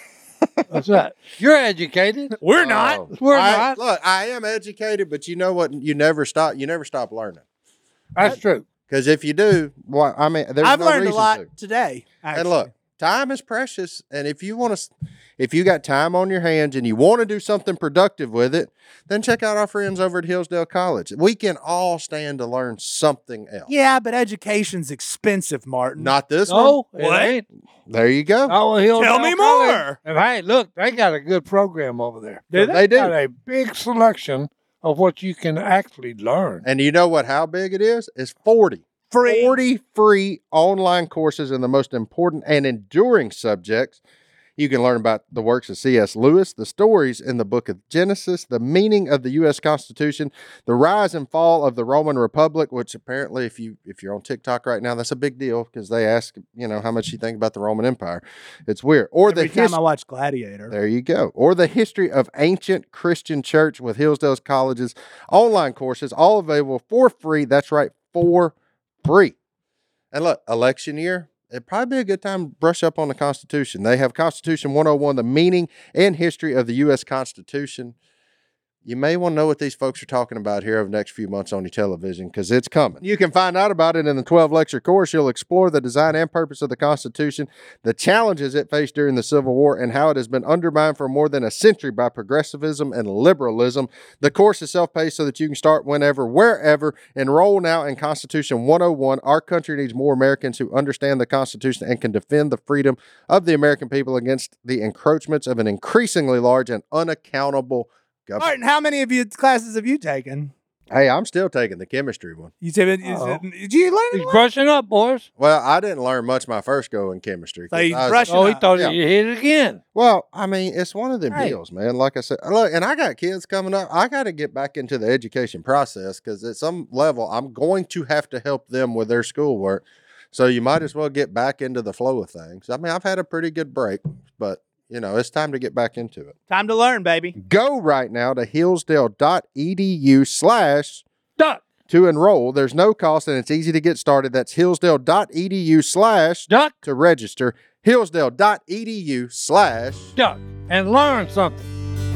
That's right. You're educated. We're not. Oh, We're I- not. Look, I am educated, but you know what? You never stop. You never stop learning. That's true. Because if you do, well, I mean, there's I've no learned a reason lot to. today. Actually. And look, time is precious, and if you want to, if you got time on your hands and you want to do something productive with it, then check out our friends over at Hillsdale College. We can all stand to learn something else. Yeah, but education's expensive, Martin. Not this No, one. it What? ain't. There you go. Oh, Hillsdale Tell me College. more. And hey, look, they got a good program over there. Do They do. Got a big selection of what you can actually learn. And you know what? How big it is? It's forty. Free. forty free online courses in the most important and enduring subjects. You can learn about the works of C S Lewis, the stories in the book of Genesis, the meaning of the U S Constitution, the rise and fall of the Roman Republic, which apparently if you if you're on TikTok right now, that's a big deal because they ask, you know, how much you think about the Roman Empire. It's weird. Or Every the time his- I watch Gladiator. There you go. Or the history of ancient Christian church with Hillsdale College's online courses, all available for free. That's right, for free. And look, election year, it'd probably be a good time to brush up on the Constitution. They have Constitution one oh one, the meaning and history of the U S Constitution. You may want to know what these folks are talking about here over the next few months on your television because it's coming. You can find out about it in the twelve lecture course. You'll explore the design and purpose of the Constitution, the challenges it faced during the Civil War, and how it has been undermined for more than a century by progressivism and liberalism. The course is self-paced so that you can start whenever, wherever. Enroll now in Constitution one oh one. Our country needs more Americans who understand the Constitution and can defend the freedom of the American people against the encroachments of an increasingly large and unaccountable government. Martin, how many of you classes have you taken? Hey, I'm still taking the chemistry one. You said, is Uh-oh. it, did you learn He's a lot? brushing up, boys. Well, I didn't learn much my first go in chemistry. 'cause So he's I was- brushing Oh, he up. thought Yeah. you hit it again. Well, I mean, it's one of them Hey. deals, man. Like I said, look, and I got kids coming up. I got to get back into the education process because at some level, I'm going to have to help them with their schoolwork. So you might as well get back into the flow of things. I mean, I've had a pretty good break, but you know, it's time to get back into it. Time to learn, baby. Go right now to hillsdale.edu slash Duck, to enroll. There's no cost and it's easy to get started. That's hillsdale.edu slash duck, to register. Hillsdale.edu slash duck, and learn something.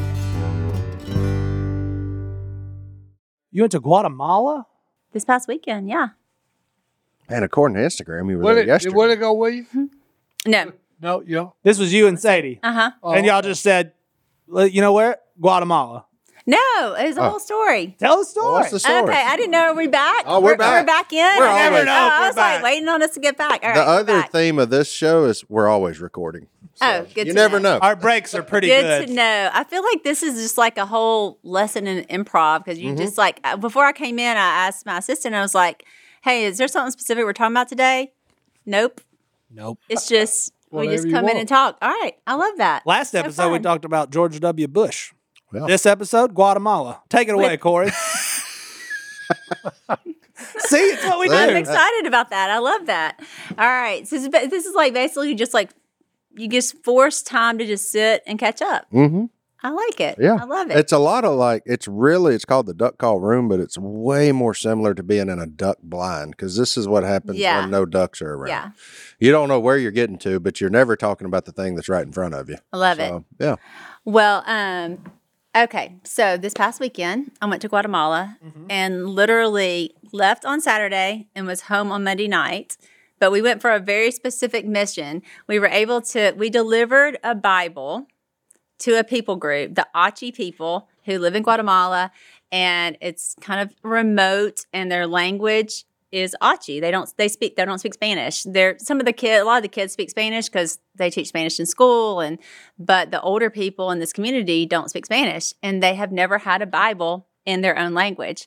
You went to Guatemala? This past weekend, yeah. And according to Instagram, you were Would there it, yesterday. would it go with you? No. No, yeah. This was you and Sadie. Uh huh. Oh, And y'all just said, "Well, you know where? Guatemala. No, it was a Oh. whole story. Tell the story. Well, what's the story? Okay, I didn't know. Are we back? Oh, we're back. We're back in. We're I always- never know. We're I was back. like waiting on us to get back. All right, the we're other back. theme of this show is we're always recording. Oh, good You to never know. Our breaks are pretty good, good. to know. I feel like this is just like a whole lesson in improv because you Mhm. just like uh, before I came in, I asked my assistant. I was like, "Hey, is there something specific we're talking about today?" Nope. Nope. It's just we Whatever just you come in want. and talk. All right, I love that. Last So episode, we fun. talked about George W. Bush. Well. This episode, Guatemala. Take it away, With- Corey. See, it's what we See? I'm do. excited about that. I love that. All right, so this is, ba- this is like basically just like you just force time to just sit and catch up. Mm-hmm. I like it. Yeah. I love it. It's a lot of like, it's really, it's called the duck call room, but it's way more similar to being in a duck blind because this is what happens Yeah. when no ducks are around. Yeah. You don't know where you're getting to, but you're never talking about the thing that's right in front of you. I love it. So, yeah. Well, um, okay. So this past weekend, I went to Guatemala and literally left on Saturday and was home on Monday night. But we went for a very specific mission. We were able to, we delivered a Bible to a people group, the Achi people who live in Guatemala. And it's kind of remote and their language is Achi. They don't, they speak, they don't speak Spanish. They're, some of the kids, a lot of the kids speak Spanish because they teach Spanish in school. And, but the older people in this community don't speak Spanish and they have never had a Bible in their own language.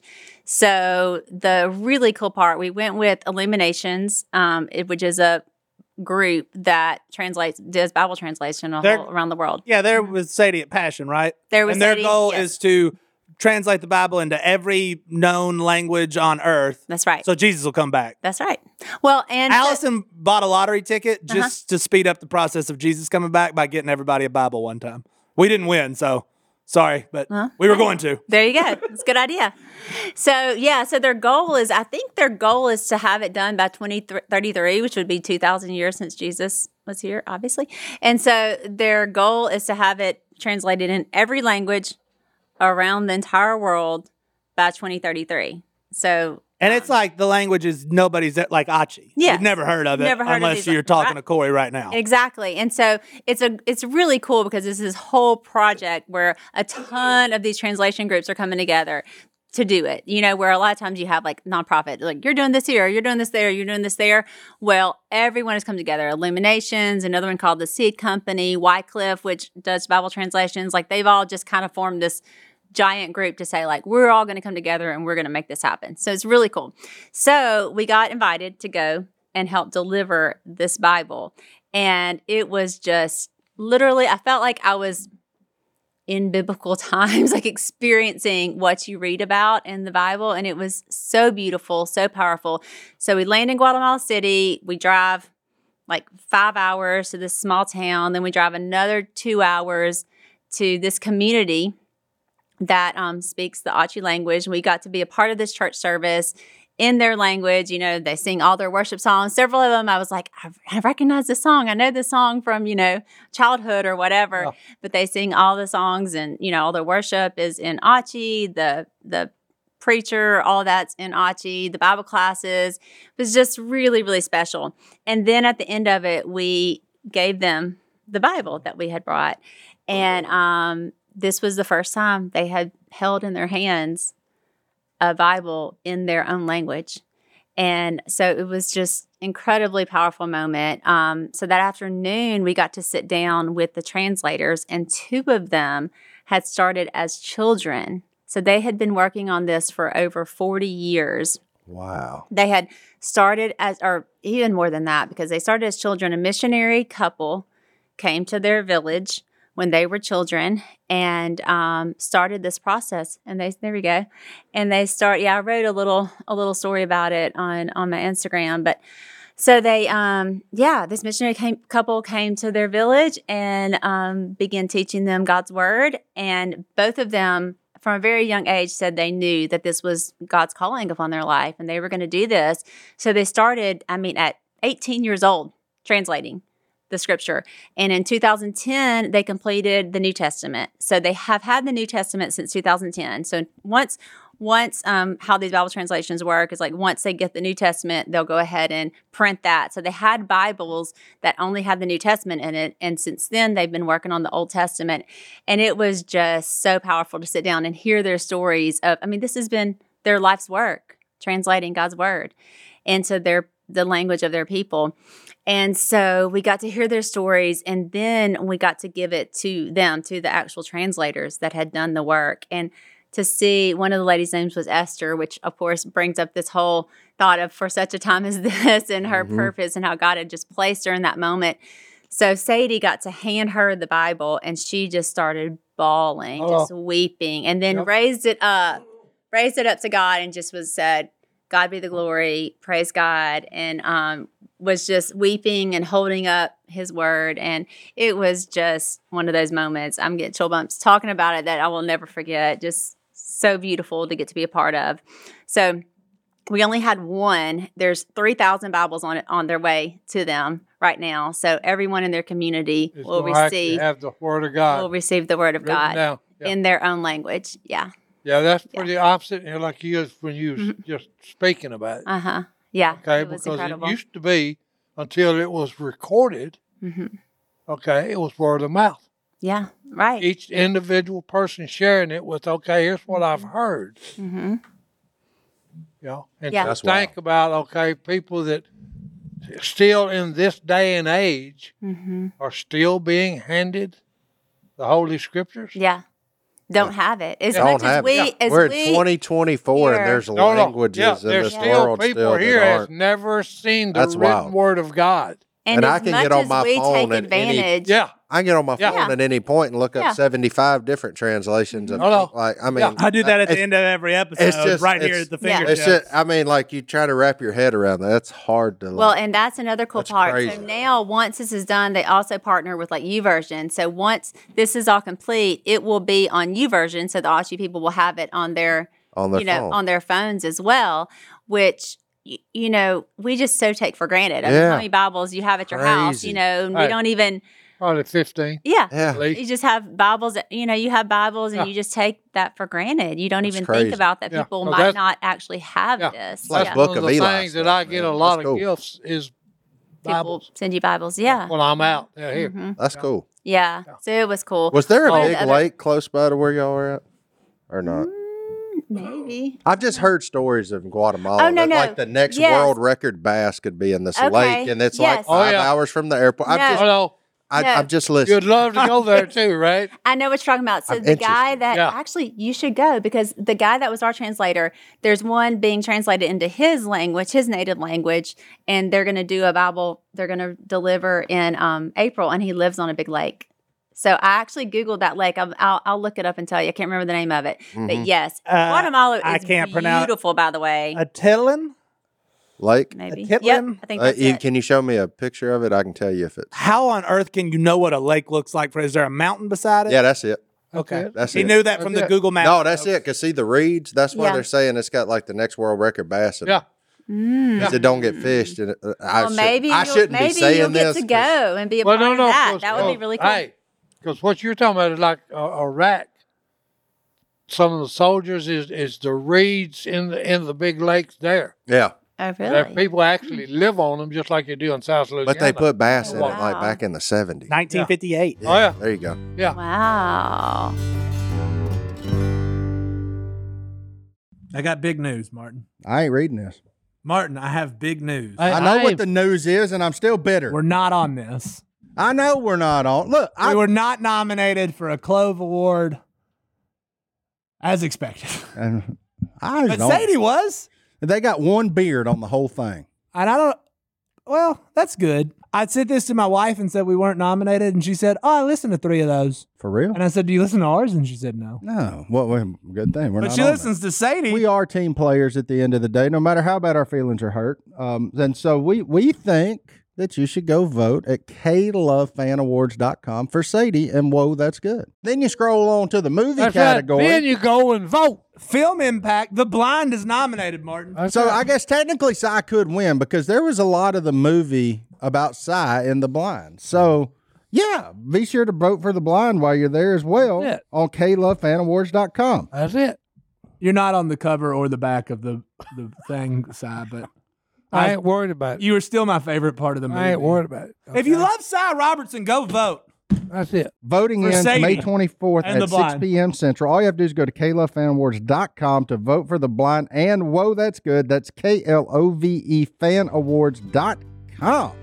So the really cool part, we went with Illuminations, um, it, which is a group that translates, does Bible translation all They're- around the world. Yeah, they're with Sadie at Passion, right? There was and their Sadie, goal yes. is to translate the Bible into every known language on earth That's right. so Jesus will come back. That's right. Well, and so- Allison bought a lottery ticket Uh-huh. just to speed up the process of Jesus coming back by getting everybody a Bible one time. We didn't win, so sorry, but Huh? we were going to. There you go. It's a good idea. So, yeah, so their goal is, I think their goal is to have it done by twenty thirty-three, which would be two thousand years since Jesus was here, obviously. And so their goal is to have it translated in every language around the entire world by twenty thirty-three. So, And it's like the language is nobody's like Achi. Yes. You've never heard of it Never heard of unless these- you're talking right. to Corey right now. exactly. And so it's a it's really cool because it's this whole project where a ton of these translation groups are coming together to do it. You know, where a lot of times you have like nonprofit, like you're doing this here, you're doing this there, you're doing this there. Well, everyone has come together. Illuminations, another one called the Seed Company, Wycliffe, which does Bible translations. Like they've all just kind of formed this giant group to say like, we're all going to come together and we're going to make this happen. So it's really cool. So we got invited to go and help deliver this Bible. And it was just literally, I felt like I was in biblical times, like experiencing what you read about in the Bible. And it was so beautiful, so powerful. So we land in Guatemala City. We drive like five hours to this small town. Then we drive another two hours to this community that um, speaks the Achi language. We got to be a part of this church service in their language. You know, they sing all their worship songs. Several of them, I was like, I, I recognize this song. I know this song from, you know, childhood or whatever. Yeah. But they sing all the songs and, you know, all their worship is in Achi. The, the preacher, all that's in Achi. The Bible classes. It was just really, really special. And then at the end of it, we gave them the Bible that we had brought. And um, this was the first time they had held in their hands a Bible in their own language. And so it was just incredibly powerful moment. Um, so that afternoon, we got to sit down with the translators, and two of them had started as children. So they had been working on this for over forty years. Wow. They had started as, or even more than that, because they started as children. A missionary couple came to their village when they were children and um, started this process. And they, there we go. And they start, yeah, I wrote a little, a little story about it on, on my Instagram. But so they, um, yeah, this missionary came, couple came to their village and um, began teaching them God's word. And both of them, from a very young age, said they knew that this was God's calling upon their life and they were going to do this. So they started, I mean, at eighteen years old, translating the scripture. And in two thousand ten, they completed the New Testament. So they have had the New Testament since two thousand ten. So once, once um, how these Bible translations work is like once they get the New Testament, they'll go ahead and print that. So they had Bibles that only had the New Testament in it. And since then, they've been working on the Old Testament. And it was just so powerful to sit down and hear their stories of, I mean, this has been their life's work, translating God's word into their the language of their people. And so we got to hear their stories, and then we got to give it to them, to the actual translators that had done the work. And to see, one of the ladies' names was Esther, which of course brings up this whole thought of for such a time as this and her Mhm. purpose and how God had just placed her in that moment. So Sadie got to hand her the Bible and she just started bawling, Oh. just weeping, and then Yep. raised it up, raised it up to God and just was said, God be the glory, praise God, and um, was just weeping and holding up his word. And it was just one of those moments. I'm getting chill bumps talking about it that I will never forget. Just so beautiful to get to be a part of. So we only had one. There's three thousand Bibles on it on their way to them right now. So everyone in their community It's will gonna actually receive have the word of God will receive the word of written God down. Yeah. in their own language. Yeah. yeah, that's Yeah. pretty opposite here, like you was when you was Mhm. just speaking about it. Uh huh. Yeah. Okay, It was because incredible. it used to be until it was recorded. hmm Okay, it was word of mouth. Yeah. Right. Each individual person sharing it with, okay, here's what I've heard. hmm You know, and Yeah. to That's think about, okay, people that still in this day and age hmm are still being handed the Holy Scriptures. Yeah. Don't have it. As Yeah. much Don't as have we, it. as We're we, in twenty twenty-four, here- and there's No, no, languages yeah, in there's this still world people still here that has aren't. never seen the That's written wild. word of God. and, And I as can much get on as my we phone take at any- advantage, Yeah, I can get on my Yeah. phone at any point and look up Yeah. seventy-five different translations of Mhm. Oh, no. like I mean Yeah. I do that at the it's- end of every episode, it's just- right here it's- at the Yeah. fingertips. It's just I mean like you try to wrap your head around that. That's hard to Well, like, and that's another cool That's part. crazy. So now, once this is done, they also partner with like YouVersion. So once this is all complete, it will be on YouVersion. So the Aussie people will have it on their, on their you know, phone. on their phones as well. Which y- you know, we just so take for granted. I mean, Yeah. how many Bibles you have at your house? Crazy. You know, and we Right. don't even. probably fifteen. Yeah. yeah. At least. You just have Bibles, that- you know, you have Bibles and Yeah. you just take that for granted. You don't That's even crazy. think about that Yeah. people Well, might that's- not actually have Yeah. this. like yeah. Book One of of the Eli things that stuff, I get man. a lot That's of cool. gifts is People Bibles. send you Bibles. Yeah. When I'm out, they're here. Mhm. That's Yeah. cool. Yeah. Yeah. So it was cool. Was there a One of big the other- lake close by to where y'all were at? Or not? Mm, maybe. I've just heard stories of Guatemala. Oh, no, that, no. Like the next Yes. world record bass could be in this Okay. lake, and it's Yes. like Oh, five yeah. hours from the airport. I'm No. just, Oh, no. I, No. I'm just listening. You'd love to go there too, right? I know what you're talking about. So I'm the guy interested. that Yeah. actually you should go because the guy that was our translator, there's one being translated into his language, his native language, and they're going to do a Bible. They're going to deliver in um, April, and he lives on a big lake. So I actually Googled that lake. I'll, I'll, I'll look it up and tell you. I can't remember the name of it, but Mhm. yes, Uh, Guatemala is I can't pronounce- beautiful. By the way, Attilan? Lake. maybe. Atitlan? Yep, I think Uh, that's you- it. can you show me a picture of it? I can tell you if it's. How on earth can you know what a lake looks like? For Is there a mountain beside it? Yeah, that's it. Okay. it. That's he it. knew that from That's the it. Google Maps. No, that's it. Cause see the reeds. That's why Yeah. they're saying it's got like the next world record bass. In Yeah. Mm. Because it don't get fished. And it, uh, I, Well, should, maybe I you'll, shouldn't maybe be saying you'll get this. to 'cause- go and be a Well, part no, no. of that. 'cause- That would be oh, really cool. Hey, because what you're talking about is like uh, Iraq. Some of the soldiers is is the reeds in the in the big lakes there. Yeah, Oh, There really? people actually live on them just like you do in South Louisiana. but they put bass in it Wow. like back in the seventies. nineteen fifty-eight. Oh, yeah. There you go. yeah. Wow. I got big news, Martin. I ain't reading this. Martin, I have big news. Hey, I know I what ain't- the news is, and I'm still bitter. We're not on this. I know we're not on. Look, I, we were not nominated for a Clove Award as expected. and I But don't. Sadie was. They got one beard on the whole thing. And I don't, well, that's good. I sent this to my wife and said we weren't nominated. And she said, oh, I listened to three of those. For real? And I said, do you listen to ours? And she said, no. No. Well, well, good thing. We're But not she on listens to Sadie. that. We are team players at the end of the day, no matter how bad our feelings are hurt. Um, and so we, we think that you should go vote at K Love Fan Awards dot com for Sadie, and whoa, that's good. Then you scroll on to the movie That's category. right. Then you go and vote. Film Impact, The Blind is nominated, Martin. That's So right. I guess technically Cy could win because there was a lot of the movie about Cy in The Blind. So yeah, be sure to vote for The Blind while you're there as well Yeah. on K Love Fan Awards dot com. That's it. You're not on the cover or the back of the, the thing, Si, but I I- ain't worried about it. you were still my favorite part of the movie. I ain't worried about it. If you okay? love Cy Robertson, go vote. That's it. Voting For ends Sadie May twenty-fourth and at The six Blind. p.m. Central. All you have to do is go to K Love Fan Awards dot com to vote for The Blind. And whoa, that's good. That's K L O V E Fan Awards dot com.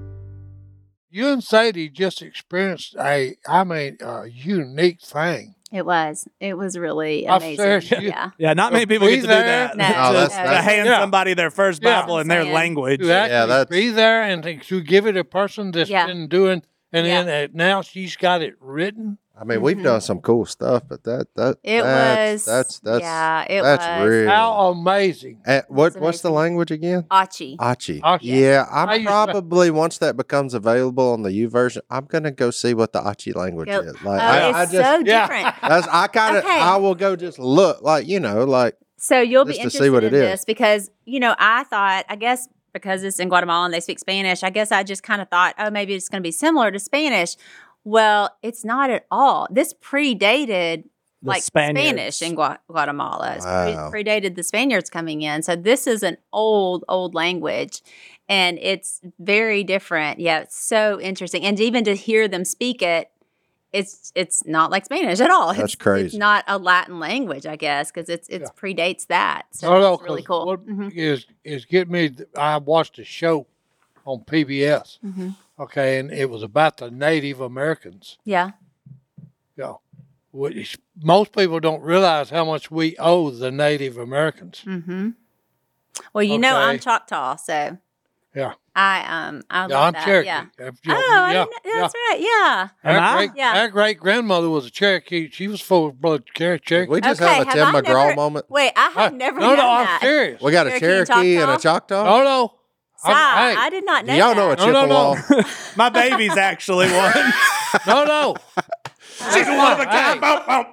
You and Sadie just experienced a, I mean, a unique thing. It was. It was really I'm amazing. serious, you- Yeah. Yeah, not many people Be get to do there. that. No, to, No, that's- to that's- hand Yeah. somebody their first Yeah. Bible in their Saying. language. To actually that's- be there and to, to give it a person that's Yeah. been doing, and Yeah. then uh, now she's got it written. I mean, we've Mhm. done some cool stuff, but that that It that's, was. that's that's yeah, it that's was. real. How amazing! And what It's what's the amazing. language again? Achi. Achi. Achi. Yeah, I I'm used to- probably once that becomes available on the U version, I'm gonna go see what the Achi language Go- is. Like Oh, I, it's I just so Yeah. different. that's I kind of Okay. I will go just look like you know like So you'll be Just to interested see what in it is. this because, you know, I thought, I guess because it's in Guatemala and they speak Spanish, I guess I just kind of thought, oh, maybe it's going to be similar to Spanish. Well, it's not at all. This predated The like Spaniards. Spanish in Gua- Guatemala. It's Wow. pre- predated the Spaniards coming in. So this is an old, old language. And it's very different. Yeah, it's so interesting. And even to hear them speak it, it's it's not like Spanish at all. That's it's, crazy. It's not a Latin language, I guess, because it's it's predates that. So No, no, it's really 'cause cool. What Mhm. is is get me? th- I watched a show on P B S. Mhm. Okay, and it was about the Native Americans. Yeah. Yeah, which most people don't realize how much we owe the Native Americans. Mm-hmm. Well, you know, I'm Okay. Choctaw, so yeah, I um I love yeah, I'm that. Cherokee. Yeah. If Oh, you- I yeah, didn't, know- that's right. Yeah. And Our I- great, Yeah. our great grandmother was a Cherokee. She was full blood Cher- Cherokee. we just Okay, have a have Tim I McGraw never- moment. Wait, I have I- never no, known no, I'm that. serious. We got a Cherokee and Cherokee and a Choctaw? Choctaw. No, no. Si, I'm- hey, I did not know Do y'all that. know a No, no, no. Chippewa? My baby's actually one. no, no. She's one of a Hey. kind. Bow, bow,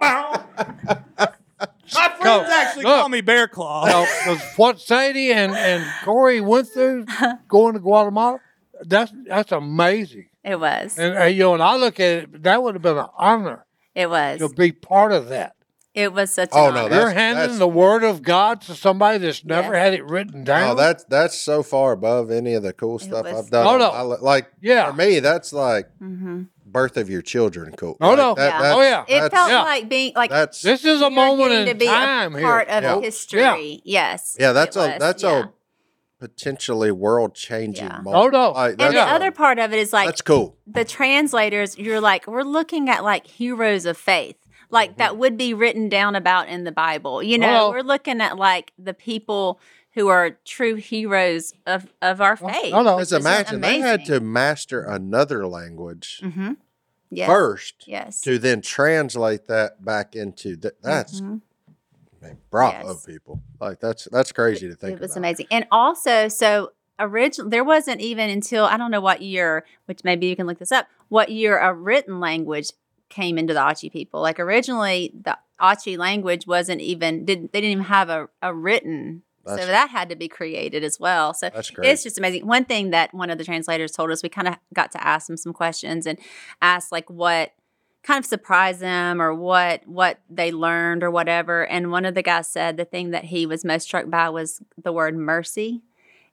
bow. My friends Go. actually Look. call me Bear Claw. No, 'cause what Sadie and, and Corey went through going to Guatemala, that's that's amazing. It was. And uh, you know, and I look at it, that would have been an honor It was. to be part of that. It was such Oh, an no, honor. that's- You're handing the word of God to somebody that's never Yes. had it written down. Oh, that's that's so far above any of the cool It stuff was- I've done. Oh, no. I li- like Yeah. for me, that's like Mm-hmm. birth of your children cool. Oh, Like, no. that- Yeah. that's- Oh, yeah. It that's- felt yeah. like being like That's this is a you're moment getting in to be time a here. part of Yeah. history. Yes. yeah, that's it a was, that's yeah. a potentially world changing Yeah. moment. Oh, no. Like, And that's, the Yeah. other part of it is like that's cool. the translators, you're like, we're looking at like heroes of faith, like that would be written down about in the Bible. You know, Well- we're looking at like the people who are true heroes of, of our faith. no, no. Because which is imagine they had amazing. to master another language Mm-hmm. Yes. first Yes. to then translate that back into th- that's Mhm. man, bravo Yes. people. Like that's that's crazy to think It was about. amazing. And also, so original there wasn't even until I don't know what year, which maybe you can look this up, what year a written language came into the Achi people. Like originally the Achi language wasn't even didn't they didn't even have a, a written so That's- that had to be created as well. So That's great. it's just amazing. One thing that one of the translators told us, we kind of got to ask them some questions and ask like what kind of surprised them or what what they learned or whatever. And one of the guys said the thing that he was most struck by was the word mercy.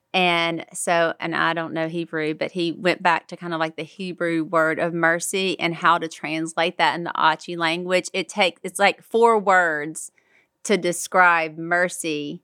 And so, and I don't know Hebrew, but he went back to kind of like the Hebrew word of mercy and how to translate that in the Achi language. It takes it's like four words to describe mercy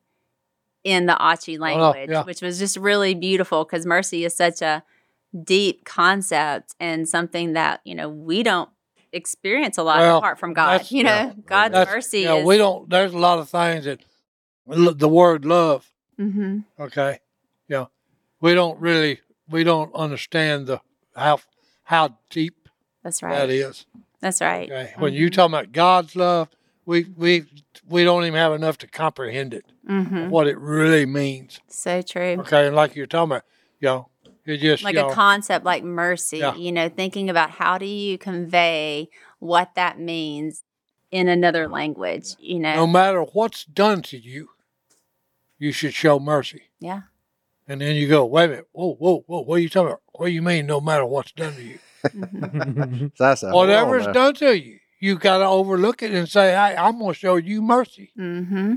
in the Achi language, yeah. which was just really beautiful because mercy is such a deep concept and something that, you know, we don't experience a lot Well, apart from God. that's- You know, yeah. God's That's- mercy yeah, is. we don't. There's a lot of things that l- the word love. Mhm. Okay, yeah, we don't really we don't understand the how how deep That's that right. is. That's right. Okay, when you talk about God's love, we we we don't even have enough to comprehend it, Mm-hmm. what it really means. So true. Okay, and like you're talking about, you know, it just Like you a know, concept like mercy, Yeah. you know, thinking about how do you convey what that means in another language, you know? no matter what's done to you, you should show mercy. Yeah. And then you go, wait a minute, whoa, whoa, whoa, what are you talking about? What do you mean, no matter what's done to you? Mhm. That's a hold Whatever's on now. done to you, you got to overlook it and say, hey, I'm going to show you mercy. Mm-hmm.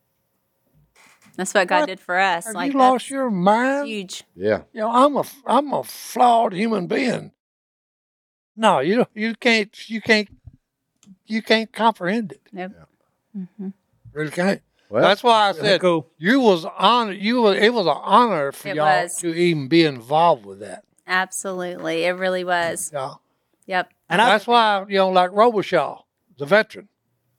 That's what God What? did for us. Have like you lost that's your mind? huge. Yeah. You know, I'm a, I'm a flawed human being. No, you don't- you can't, you can't, you can't comprehend it. Nope. Mm-hmm. Really can't. Well, That's why I said cool. you was honor. You was it was an honor for It y'all was. to even be involved with that. Absolutely. It really was. Yeah. Yep. And I, That's why you know, like Robichaud, the veteran.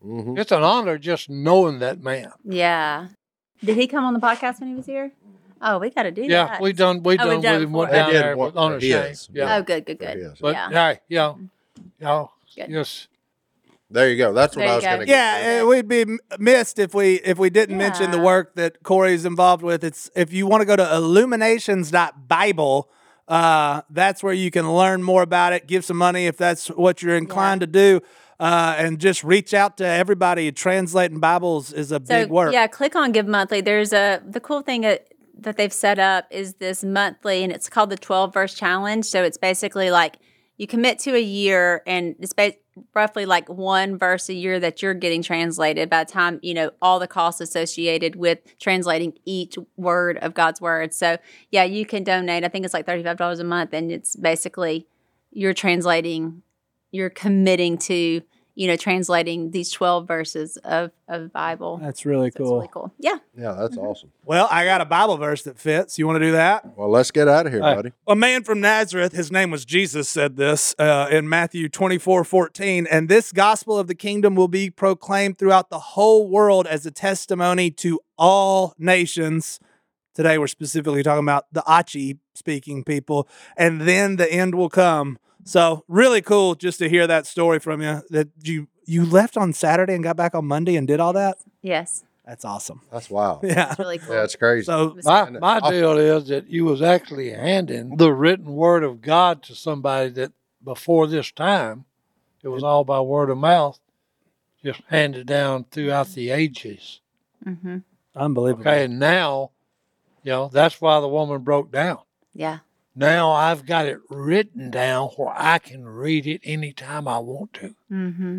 Mhm. It's an honor just knowing that man. Yeah. Did he come on the podcast when he was here? Oh, we got to do Yeah, that. we done we Oh, done we've done with it him went before. down They did there one- with on a he shame. is. Yeah. Oh, good, good, He good. is. But yeah. hey, you know, you know, Good. just There you go. That's what There I you was go. going to Yeah, get. uh, we'd be m- missed if we if we didn't mention the Yeah. work that Corey's involved with. It's if you want to go to illuminations dot bible, uh, that's where you can learn more about it. Give some money if that's what you're inclined to do, uh, and just reach out to everybody. Translating Bibles is a So big work. yeah, click on Give Monthly. There's a the cool thing that, that they've set up is this monthly, and it's called the twelve verse challenge. So it's basically like you commit to a year, and it's ba- roughly like one verse a year that you're getting translated. By the time you know all the costs associated with translating each word of God's word. So yeah, you can donate. I think it's like thirty-five dollars a month, and it's basically you're translating, you're committing to you know translating these twelve verses of of the Bible. That's really So it's cool. really cool. Yeah. Yeah, that's awesome. Well, I got a Bible verse that fits. You want to do that? Well, let's get out of here, Hey. buddy. A man from Nazareth, his name was Jesus, said this uh, in Matthew twenty-four fourteen. And this gospel of the kingdom will be proclaimed throughout the whole world as a testimony to all nations. Today, we're specifically talking about the Achi speaking people. And then the end will come. So, really cool just to hear that story from you. That you you left on Saturday and got back on Monday and did all that. Yes. That's awesome. That's wild. Yeah. It's really cool. Yeah, it's crazy. So, my And my I'll- deal is that you was actually handing the written word of God to somebody that before this time, it was all by word of mouth, just handed down throughout the ages. Mm-hmm. unbelievable. Okay, and now, you know, that's why the woman broke down. Yeah. Now I've got it written down where I can read it anytime I want to. Mm-hmm.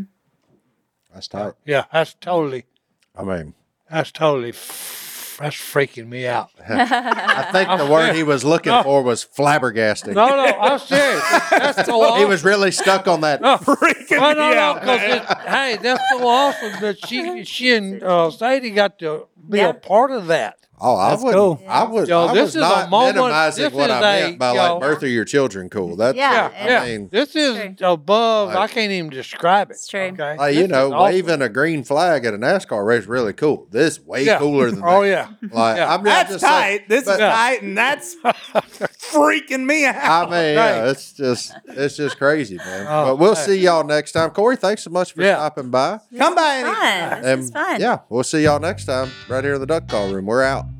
That's tight. Yeah, that's totally, I mean, that's totally, f- that's freaking me out. I think the word he was looking No. for was flabbergasting. No, no, I'm serious. That's so awesome. He was really stuck on that. No, Freaking well, no, me no, out, because man. hey, that's so awesome that she, she and uh, Sadie got to be Yeah. a part of that. Oh, I That's would. cool. I was. Yo, I this was is a not moment- minimizing this what is I a- meant by yo. like birth of your children. Cool. That's. Yeah, I yeah. mean, This is True. above. Like- I can't even describe it. It's true. Okay, like, This you is know, awesome. waving a green flag at a NASCAR race is really cool. This way Yeah. cooler than Oh that. yeah. Like Yeah. I'm That's just saying- tight. This is but- tight, and that's freaking me out. I mean, yeah, Right. it's just it's just crazy, man. Oh, but we'll hey. see y'all next time. Corey, thanks so much for Yeah. stopping by. Come by Fun. anytime. This is fun. Yeah, we'll see y'all next time right here in the Duck Call Room. We're out.